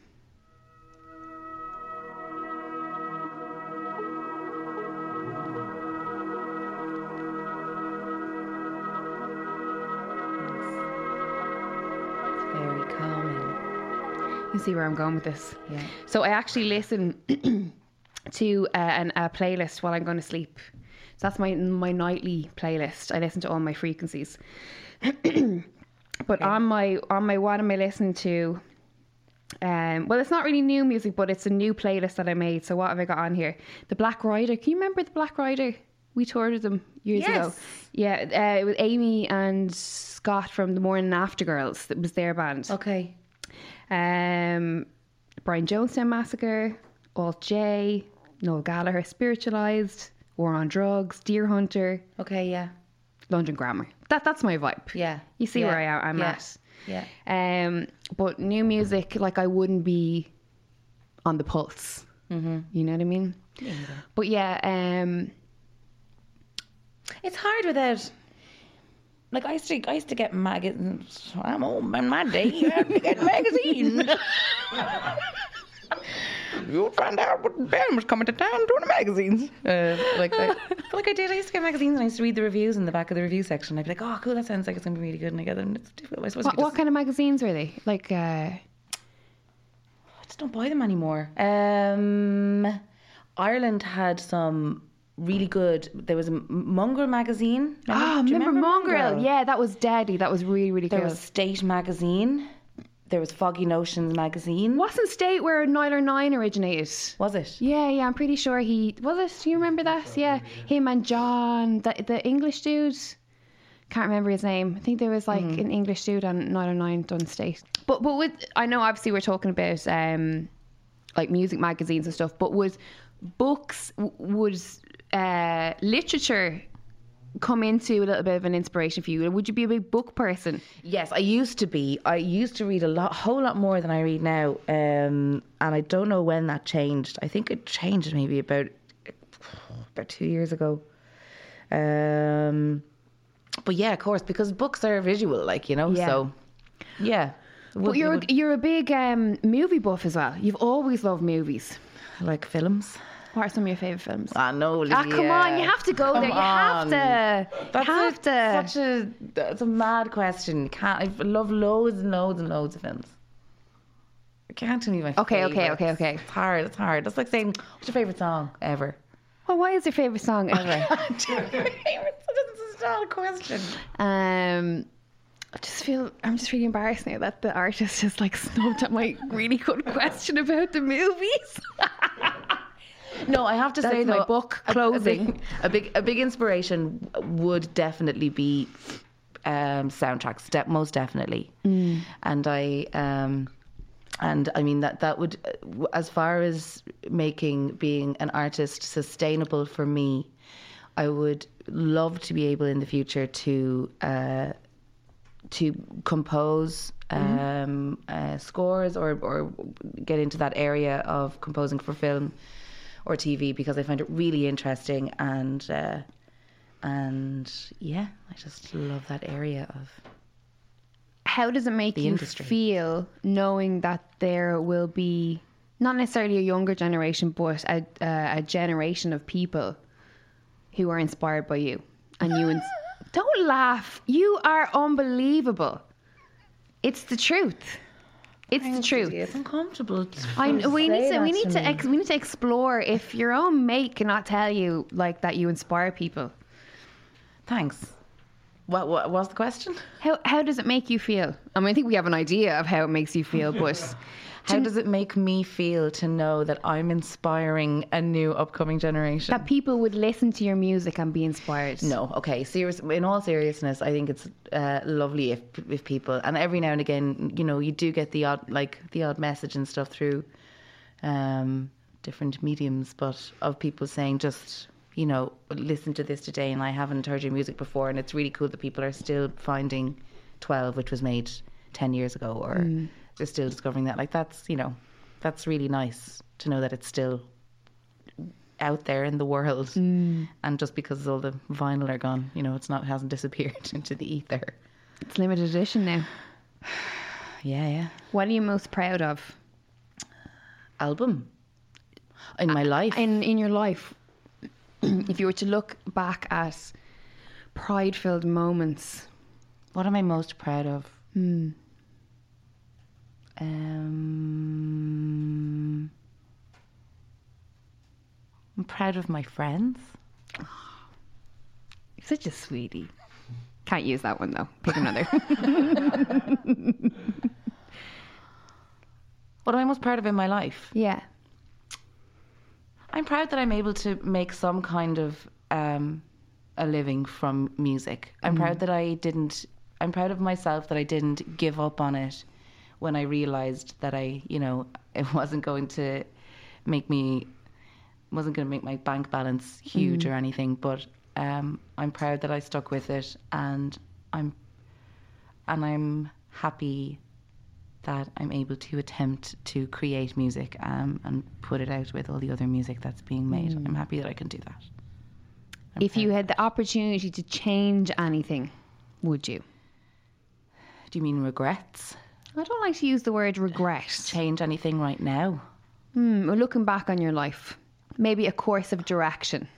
Very calming. You see where I'm going with this. Yeah. So I actually listen to uh, an, a playlist while I'm going to sleep. So that's my my nightly playlist. I listen to all my frequencies. But on my on my what am I listening to? Um, well, it's not really new music, but it's a new playlist that I made. So what have I got on here? The Black Rider. Can you remember the Black Rider? We toured with them years Yes. ago. Yeah, uh, it was Amy and Scott from the Morning After Girls. That was their band. Okay. Um, Brian Jonestown Massacre, Alt J, Noel Gallagher, Spiritualized, War on Drugs, Deer Hunter, Okay, yeah. London Grammar. That that's my vibe. Yeah. You see Yeah. where I am, I'm Yeah. at. Yeah. Um, but new music, like I wouldn't be on the pulse. Mm-hmm. You know what I mean? Yeah. But yeah, um, It's hard without. Like I used to, I used to get magazines. I'm old in my day. You had to get magazines. You'll find out what band was coming to town doing the magazines. Uh, like, I, but like I did. I used to get magazines and I used to read the reviews in the back of the review section. I'd be like, "Oh, cool! That sounds like it's gonna be really good." And I get them. And it's difficult. I suppose. what, you could what just, kind of magazines were they? Like, uh, I just don't buy them anymore. Um, Ireland had some really good. There was a Mongrel magazine. ah, Do you remember Mongrel? Yeah, that was deadly. That was really, really There cool. was State magazine. There was Foggy Notions magazine. Wasn't State where Nine or Nine originated? Was it? Yeah, yeah, I'm pretty sure he was it. Do you remember that? Yeah, him and John, the the English dude. Can't remember his name. I think there was like an English dude on nine oh nine Dun State. But but with I know obviously we're talking about um like music magazines and stuff. But would books w- would uh literature come into a little bit of an inspiration for you? Would you be a big book person? Yes, I used to be. I used to read a lot, whole lot more than I read now. Um, and I don't know when that changed. I think it changed maybe about about two years ago. Um, but yeah, of course, because books are visual, like you know. Yeah. So yeah. Would- But you're would- you're a big um movie buff as well. You've always loved movies. like films. What are some of your favourite films? I know. Ah, come on, you have to go Come there. You have on. to. That's you have a, to. Such a that's a mad question. You can't. I love loads and loads and loads of films. I can't tell you my. Okay, okay, favourites. okay, okay. It's hard. It's hard. That's like saying what's your favorite song ever. Well, what is your favourite song ever? Favorite. That's not a question. um, I just feel I'm just really embarrassed now that the artist has like snubbed at my really good question about the movies. No, I have to That's say my though, book a- closing. A big, a big, a big inspiration would definitely be um, soundtracks. De- most definitely. Mm. And I, um, and I mean that that would, uh, as far as making being an artist sustainable for me, I would love to be able in the future to uh, to compose um, uh, scores or or get into that area of composing for film or T V, because I find it really interesting, and uh, and yeah, I just love that area of. How does it make The you industry. feel knowing that there will be not necessarily a younger generation, but a, uh, a generation of people who are inspired by you, and you? Ins- Don't laugh. You are unbelievable. It's the truth. It's the truth. It's uncomfortable. to I know, we say need to that we need to me. ex, we need to explore. If your own mate cannot tell you like that you inspire people, Thanks. What, what was the question? How how does it make you feel? I mean, I think we have an idea of how it makes you feel, but How does it make me feel to know that I'm inspiring a new upcoming generation? that people would listen to your music and be inspired. No, okay. Serious. In all seriousness, I think it's uh, lovely if if people, and every now and again, you know, you do get the odd like the odd message and stuff through um, different mediums, but of people saying just, you know, listen to this today, and I haven't heard your music before, and it's really cool that people are still finding twelve, which was made ten years ago, or mm. they're still discovering that. Like that's, you know, that's really nice to know that it's still out there in the world. Mm. And just because all the vinyl are gone, you know, it's not, hasn't disappeared into the ether. It's limited edition now. Yeah, yeah. What are you most proud of? Album. In my life. In in your life. If you were to look back at pride-filled moments. What am I most proud of? Hmm. Um, I'm proud of my friends. You're such a sweetie. Can't use that one though. Pick another. What am I most proud of in my life? Yeah. I'm proud that I'm able to make some kind of um, a living from music. I'm mm. proud that I didn't, I'm proud of myself that I didn't give up on it when I realised that I, you know, it wasn't going to make me, wasn't going to make my bank balance huge mm. or anything, but um, I'm proud that I stuck with it, and I'm, and I'm happy that I'm able to attempt to create music um, and put it out with all the other music that's being made. Mm. I'm happy that I can do that. I'm if proud. You had the opportunity to change anything, would you? Do you mean regrets? I don't like to use the word regret. Change anything right now? Hmm, well, looking back on your life, maybe a course of direction.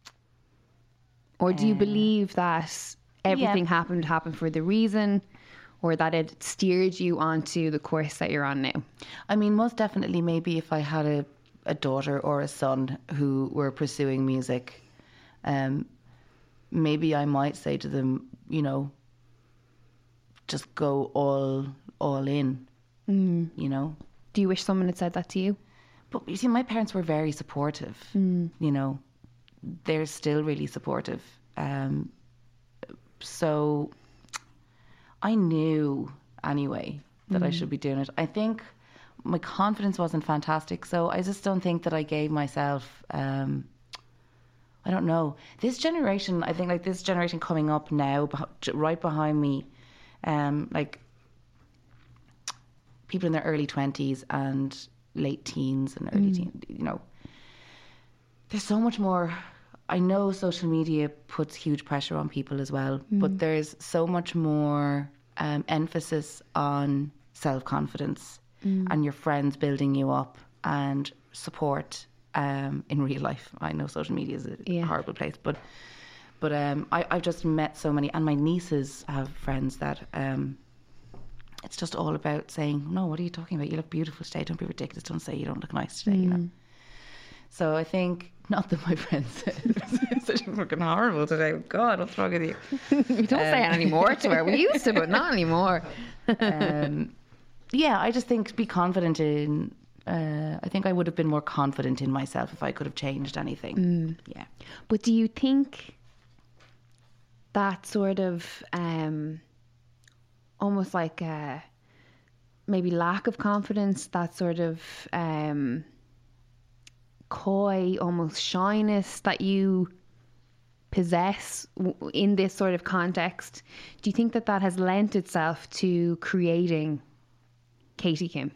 Or do you uh, believe that everything yeah. happened happened for the reason, or that it steered you onto the course that you're on now? I mean, most definitely maybe if I had a, a daughter or a son who were pursuing music, um, maybe I might say to them, you know, just go all all in, mm. you know. Do you wish someone had said that to you? But you see, my parents were very supportive, mm. you know. They're still really supportive. Um, so I knew anyway that mm. I should be doing it. I think my confidence wasn't fantastic, so I just don't think that I gave myself, um, I don't know. This generation, I think like this generation coming up now, right behind me, um, like people in their early twenties and late teens and early mm. teens, you know, there's so much more. I know social media puts huge pressure on people as well, mm. but there's so much more um, emphasis on self-confidence mm. and your friends building you up and support um, in real life. I know social media is a yeah. horrible place, but but um, I, I've just met so many, and my nieces have friends that um, it's just all about saying, no, what are you talking about? You look beautiful today. Don't be ridiculous. Don't say you don't look nice today, mm. you know. So I think, not that my friends said it's such fucking horrible today. God, what's wrong with you? We don't um, say it anymore to her. We used to, but not anymore. um, yeah, I just think be confident in. Uh, I think I would have been more confident in myself if I could have changed anything. Mm. Yeah. But do you think that sort of um, almost like a, maybe lack of confidence, that sort of um, coy, almost shyness that you possess w- in this sort of context, do you think that that has lent itself to creating Katie Kim?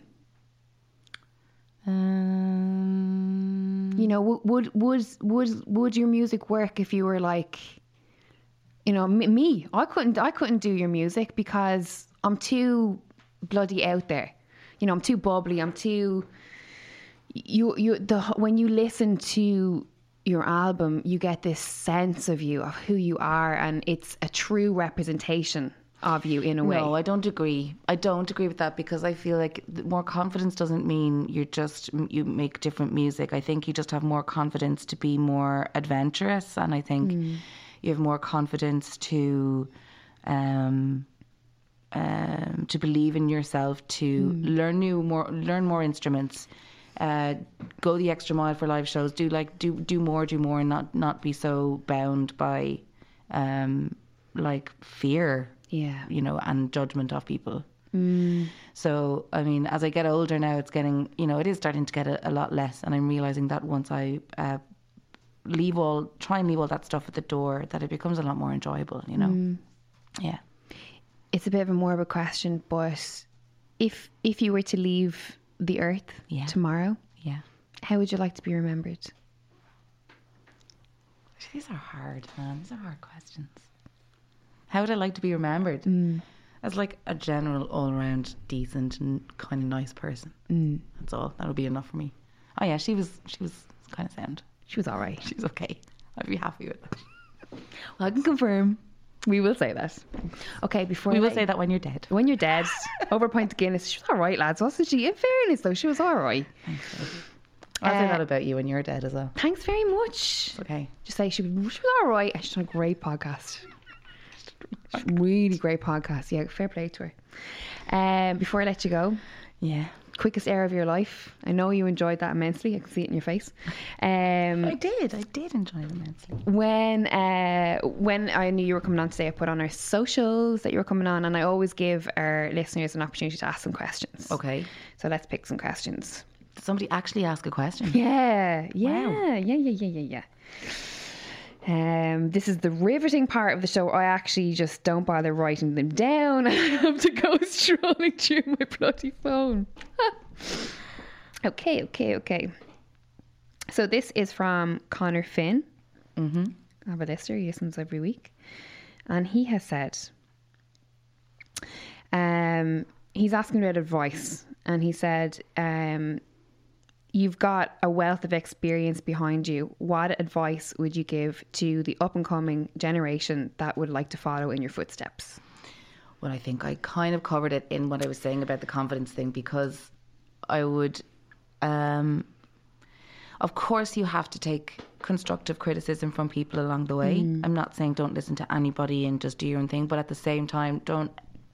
Um, you know, w- would would would would your music work if you were like, you know, me, me? I couldn't I couldn't do your music because I'm too bloody out there. You know, I'm too bubbly. I'm too. You you the when you listen to your album, you get this sense of you, of who you are, and it's a true representation of you in a way. No, I don't agree. I don't agree with that, because I feel like more confidence doesn't mean you're just, you make different music. I think you just have more confidence to be more adventurous, and I think mm. you have more confidence to um, um, to believe in yourself, to mm. learn new more, learn more instruments, uh, go the extra mile for live shows. Do like do do more, do more, and not not be so bound by um, like fear, yeah, you know, and judgment of people. Mm. So, I mean, as I get older now, it's getting, you know, it is starting to get a, a lot less. And I'm realising that once I uh, leave all, try and leave all that stuff at the door, that it becomes a lot more enjoyable, you know? Mm. Yeah. It's a bit of a morbid question, but if if you were to leave the earth yeah. tomorrow, yeah, how would you like to be remembered? These are hard, man. These are hard questions. How would I like to be remembered? Mm. As like a general, all-round, decent and kind of nice person. Mm. That's all. That would be enough for me. Oh yeah, she was. She was kind of sound. She was all right. She was okay. I'd be happy with that. Well, I can confirm. We will say that. Okay, before we I will let say you, that when you're dead. When you're dead, over a pint of Guinness. She was all right, lads, wasn't she? In fairness, though, she was all right. Thanks. I'll uh, say that about you when you're dead as well. Thanks very much. Okay. Just say she was, she was all right. And she's done a great podcast. Really great podcast. Yeah, fair play to her. Um, before I let you go, yeah, quickest hour of your life. I know you enjoyed that immensely. I can see it in your face. Um, I did. I did enjoy it immensely. When uh, when I knew you were coming on today, I put on our socials that you were coming on, and I always give our listeners an opportunity to ask some questions. Okay. So let's pick some questions. Did somebody actually ask a question? Yeah. Yeah. Wow. Yeah. Yeah. Yeah. Yeah. Yeah. Um, this is the riveting part of the show. I actually just don't bother writing them down. I have to go strolling through my bloody phone. okay, okay, okay. So this is from Connor Finn. Mm-hmm. I have a listener. He listens every week. And he has said, um, he's asking about advice. And he said, um, you've got a wealth of experience behind you. What advice would you give to the up-and-coming generation that would like to follow in your footsteps? Well, I think I kind of covered it in what I was saying about the confidence thing, because I would... Um, of course, you have to take constructive criticism from people along the way. Mm. I'm not saying don't listen to anybody and just do your own thing, but at the same time, don't...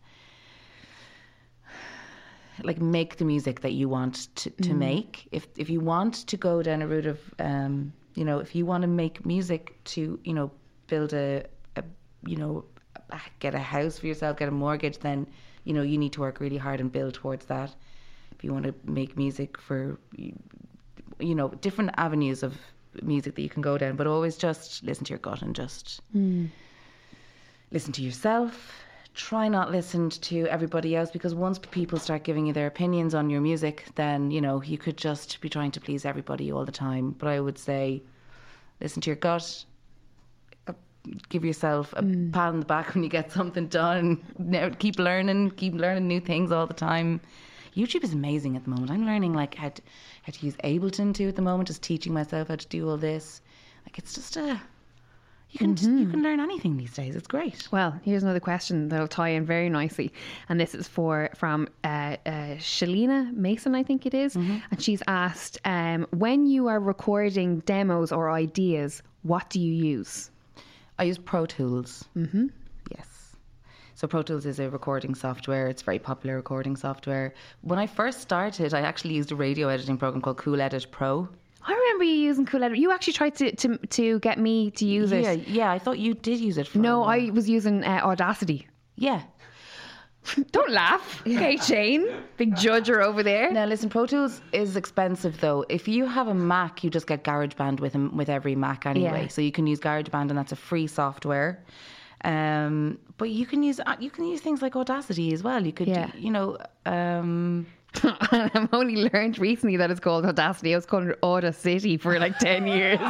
like make the music that you want to, to mm. make. If if you want to go down a route of, um, you know, if you want to make music to, you know, build a, a, you know, get a house for yourself, get a mortgage, then, you know, you need to work really hard and build towards that. If you want to make music for, you know, different avenues of music that you can go down, but always just listen to your gut and just mm. listen to yourself. Try not listen to everybody else, because once people start giving you their opinions on your music, then, you know, you could just be trying to please everybody all the time. But I would say listen to your gut, give yourself a mm. pat on the back when you get something done. Keep learning, keep learning new things all the time. YouTube is amazing at the moment. I'm learning like how to, how to use Ableton too at the moment, just teaching myself how to do all this. Like it's just a... You can mm-hmm. you can learn anything these days. It's great. Well, here's another question that'll tie in very nicely, and this is for from uh, uh, Shalina Mason, I think it is, mm-hmm. and she's asked, um, when you are recording demos or ideas, what do you use? I use Pro Tools. Mm-hmm. Yes. So Pro Tools is a recording software. It's a very popular recording software. When I first started, I actually used a radio editing program called Cool Edit Pro. I remember you using Cool Edit. You actually tried to, to to get me to use yeah, it. Yeah, I thought you did use it for No, I was using uh, Audacity. Yeah. Don't laugh. Okay, Shane. Big judger over there. Now, listen, Pro Tools is expensive, though. If you have a Mac, you just get GarageBand with, with every Mac anyway. Yeah. So you can use GarageBand, and that's a free software. Um, but you can use you can use things like Audacity as well. You could, yeah. you know... Um, I've only learned recently that it's called Audacity. I was calling it Audacity for like ten years.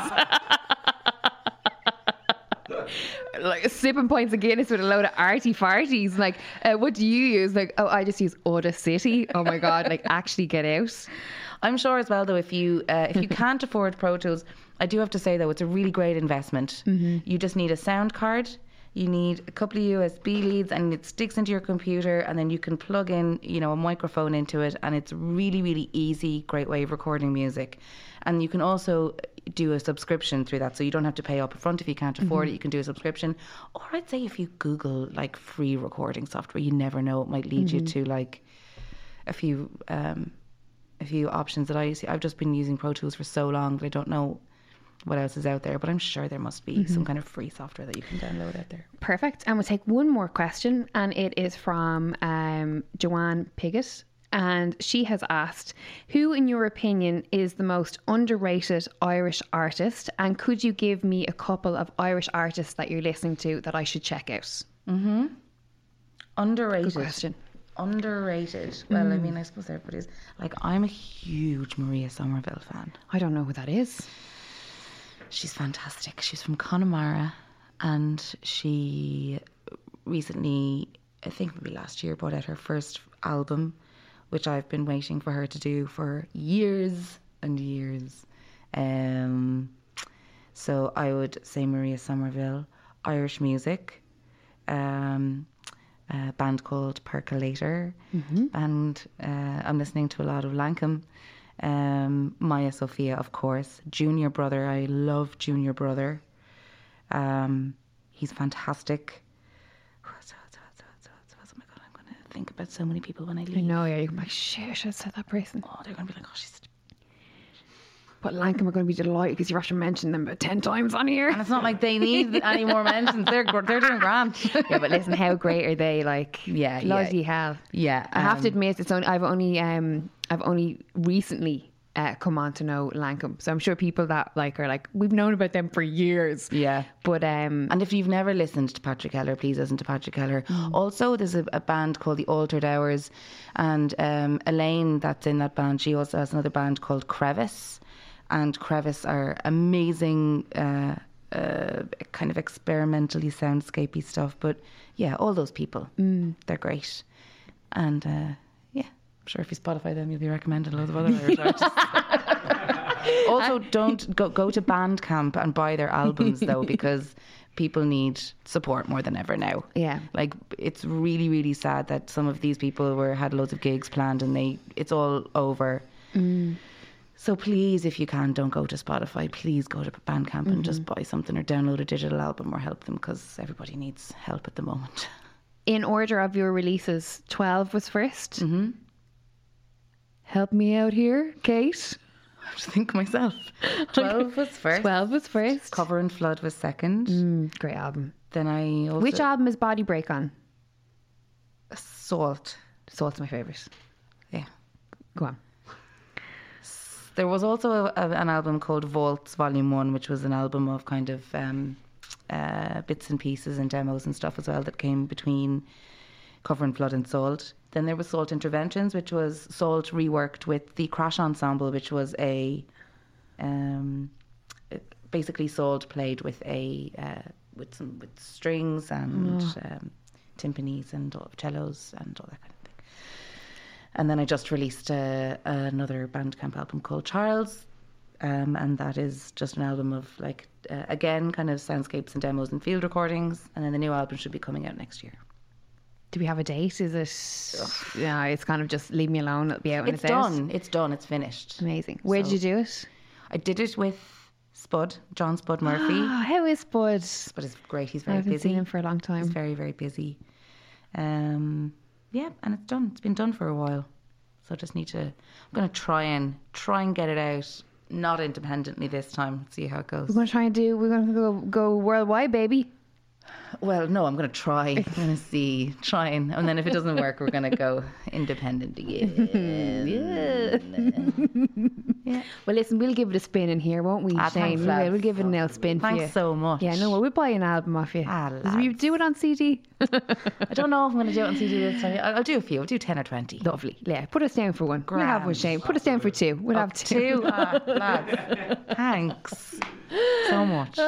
Like sipping pints of Guinness with a load of arty farties. Like, uh, what do you use? Like, oh, I just use Audacity. Oh my god! Like, actually get out. I'm sure as well, though, if you uh, if you can't afford Pro Tools, I do have to say though, it's a really great investment. Mm-hmm. You just need a sound card. You need a couple of U S B leads, and it sticks into your computer, and then you can plug in, you know, a microphone into it, and it's really, really easy, great way of recording music. And you can also do a subscription through that, so you don't have to pay up front if you can't afford mm-hmm. it. You can do a subscription, or I'd say if you Google like free recording software, you never know, it might lead mm-hmm. you to like a few um, a few options that I use. I've just been using Pro Tools for so long that I don't know what else is out there, but I'm sure there must be mm-hmm. some kind of free software that you can download out there. Perfect. And we'll take one more question, and it is from um, Joanne Piggott, and she has asked, who in your opinion is the most underrated Irish artist, and could you give me a couple of Irish artists that you're listening to that I should check out? Mm-hmm. Underrated. Good question. Underrated. Well, mm. I mean, I suppose everybody's like, I'm a huge Maria Somerville fan. I don't know who that is. She's fantastic. She's from Connemara, and she recently, I think maybe last year, brought out her first album, which I've been waiting for her to do for years and years. Um, so I would say Maria Somerville. Irish music, um, a band called Percolator, mm-hmm. and uh, I'm listening to a lot of Lankum. Um, Maya Sophia, of course. Junior Brother, I love Junior Brother. Um, he's fantastic. Oh my God, I'm going to think about so many people when I leave. I know, yeah. You're like, shit, I should have said that person. Oh, they're going to be like, oh, she's... But Lankum are going to be delighted because you have to mention them about ten times on here. And it's not like they need any more mentions. They're they're doing grand. Yeah, but listen, how great are they? Like, yeah, bloody yeah. hell. Yeah, I have um, to admit, it's only I've only um I've only recently uh, come on to know Lankum. So I'm sure people that like are like, we've known about them for years. Yeah, but um, and if you've never listened to Patrick Keller, please listen to Patrick Keller. Mm. Also, there's a, a band called the Altered Hours, and um, Elaine that's in that band, she also has another band called Crevice. And Crevice are amazing, uh, uh, kind of experimentally soundscapey stuff. But yeah, all those people, mm. they're great. And uh, yeah, I'm sure if you Spotify them, you'll be recommended loads of other Irish artists. Also, don't go go to Bandcamp and buy their albums though, because people need support more than ever now. Yeah, like it's really, really sad that some of these people were had loads of gigs planned and they it's all over. Mm. So please, if you can, don't go to Spotify. Please go to Bandcamp mm-hmm. and just buy something or download a digital album or help them, because everybody needs help at the moment. In order of your releases, twelve was first. Mm-hmm. Help me out here, Kate. I have to think myself. twelve was first. twelve was first. Cover and Flood was second. Mm, great album. Then I also... Which album is Body Break on? Salt. Salt's my favourite. Yeah. Go on. There was also a, a, an album called Vaults Volume one, which was an album of kind of um, uh, bits and pieces and demos and stuff as well that came between Cover and Flood and Salt. Then there was Salt Interventions, which was Salt reworked with the Crash Ensemble, which was a... Um, basically Salt played with a uh, with some with strings and oh. um, timpanis and all, cellos and all that kind of thing. And then I just released uh, another Bandcamp album called Charles, um, and that is just an album of like uh, again kind of soundscapes and demos and field recordings. And then the new album should be coming out next year. Do we have a date? Is it? Ugh. Yeah, it's kind of just leave me alone. It'll be out when it's, it's out. done. It's done. It's finished. Amazing. Where so, did you do it? I did it with Spud, John Spud Murphy. Oh, how is Spud? Spud is great. He's very I haven't busy. seen him for a long time. He's very very busy. Um. Yeah, and it's done. It's been done for a while. So I just need to, I'm going to try and try and get it out, not independently this time, see how it goes. We're going to try and do, we're going to go, go worldwide, baby. Well, no, I'm going to try. I'm going to see, try and, and then if it doesn't work, we're going to go independent again. Yeah. Yeah. Well, listen, we'll give it a spin in here, won't we, ah, Shane? Thanks, we'll, we'll give it a nail spin thanks for you. Thanks so much. Yeah, no, well, we'll buy an album off you. Ah, Will you do it on C D? I don't know if I'm going to do it on C D this time. I'll, I'll do a few. I'll do ten or twenty. Lovely. Yeah, put us down for one. Grand. We'll have one, Shane. Put us down for two. We'll oh, have two. Two? Ah, lads. Thanks so much.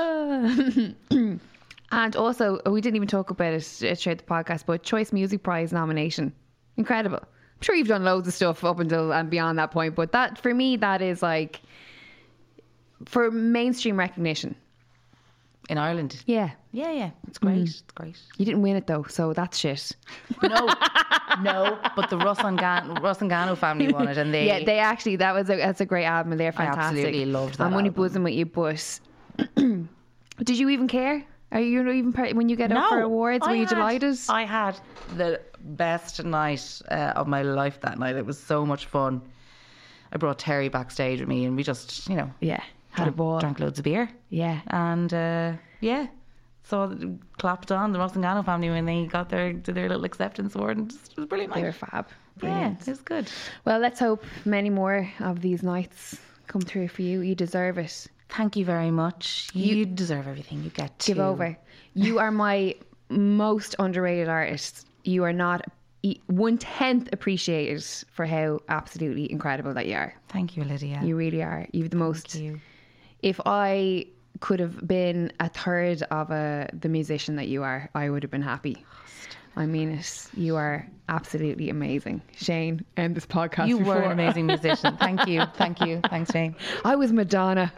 And also, we didn't even talk about it throughout the podcast, but Choice Music Prize nomination. Incredible. I'm sure you've done loads of stuff up until and beyond that point, but that, for me, that is like, for mainstream recognition. In Ireland. Yeah. Yeah, yeah. It's great. Mm. It's great. You didn't win it though, so that's shit. No, no. But the Rossangano family won it, and they Yeah, they actually, that was a, that's a great album and they're I fantastic. absolutely loved that I'm only album. buzzing with you, but did you even care? Are you not even part when you get up for awards? Were I you had- delighted? I had the best night uh, of my life that night. It was so much fun. I brought Terry backstage with me, and we just, you know, Yeah, had a drank, ball. drank loads of beer. Yeah. And uh, yeah, so clapped on the Rossangano family when they got their did their little acceptance award, and just, it was brilliant. They night. were fab. Yeah, Brilliant. it was good. Well, let's hope many more of these nights come through for you. You deserve it. Thank you very much. You, You- deserve everything you get. Give too. over. You are my most underrated artist. You are not e- one tenth appreciated for how absolutely incredible that you are. Thank you, Lydia. You really are. You've the most. Thank you. If I could have been a third of a the musician that you are, I would have been happy. I mean it. You are absolutely amazing. Shane, end this podcast. You before. were an amazing musician. Thank you. Thank you. Thanks, Shane. I was Madonna.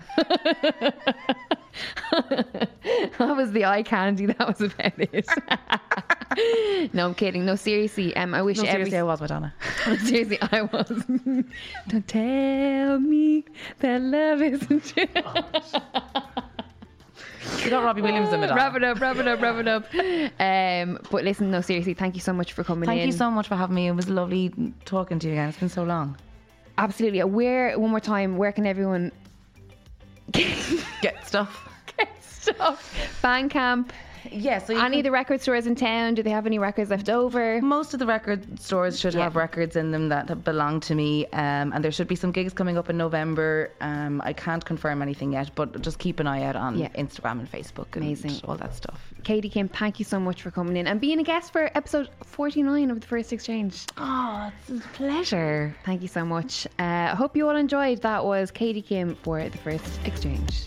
That was the eye candy. That was about it. No, I'm kidding. No, seriously. Um, I wish No, every seriously, I was Madonna. seriously I was. Don't tell me that love isn't true. You got Robbie Williams in Madonna. Wrap it up, wrap it up, wrap it up. Um, but listen, no, seriously, thank you so much for coming Thank in. you so much for having me. It was lovely talking to you again. It's been so long. Absolutely. Where, one more time, where can everyone Get stuff. get stuff? Bandcamp. Yeah, so you Any can- of the record stores in town, do they have any records left over? most of the record stores should Yeah. have records in them that belong to me, um, and there should be some gigs coming up in November. Um, I can't confirm anything yet, but just keep an eye out on Yeah. Instagram and Facebook and Amazing. all that stuff. Katie Kim, thank you so much for coming in and being a guest for episode forty-nine of The First Exchange. Oh, it's a pleasure. Thank you so much. Uh, I hope you all enjoyed. That was Katie Kim for The First Exchange.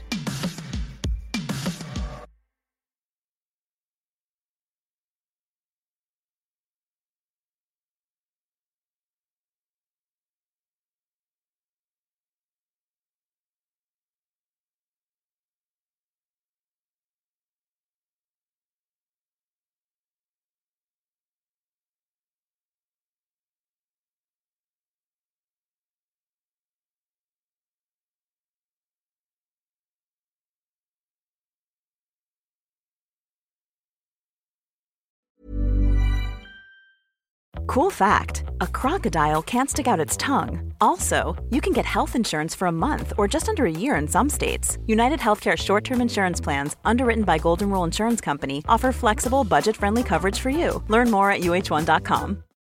Cool fact, a crocodile can't stick out its tongue. Also, you can get health insurance for a month or just under a year in some states. United Healthcare short-term insurance plans, underwritten by Golden Rule Insurance Company, offer flexible, budget-friendly coverage for you. Learn more at U H one dot com.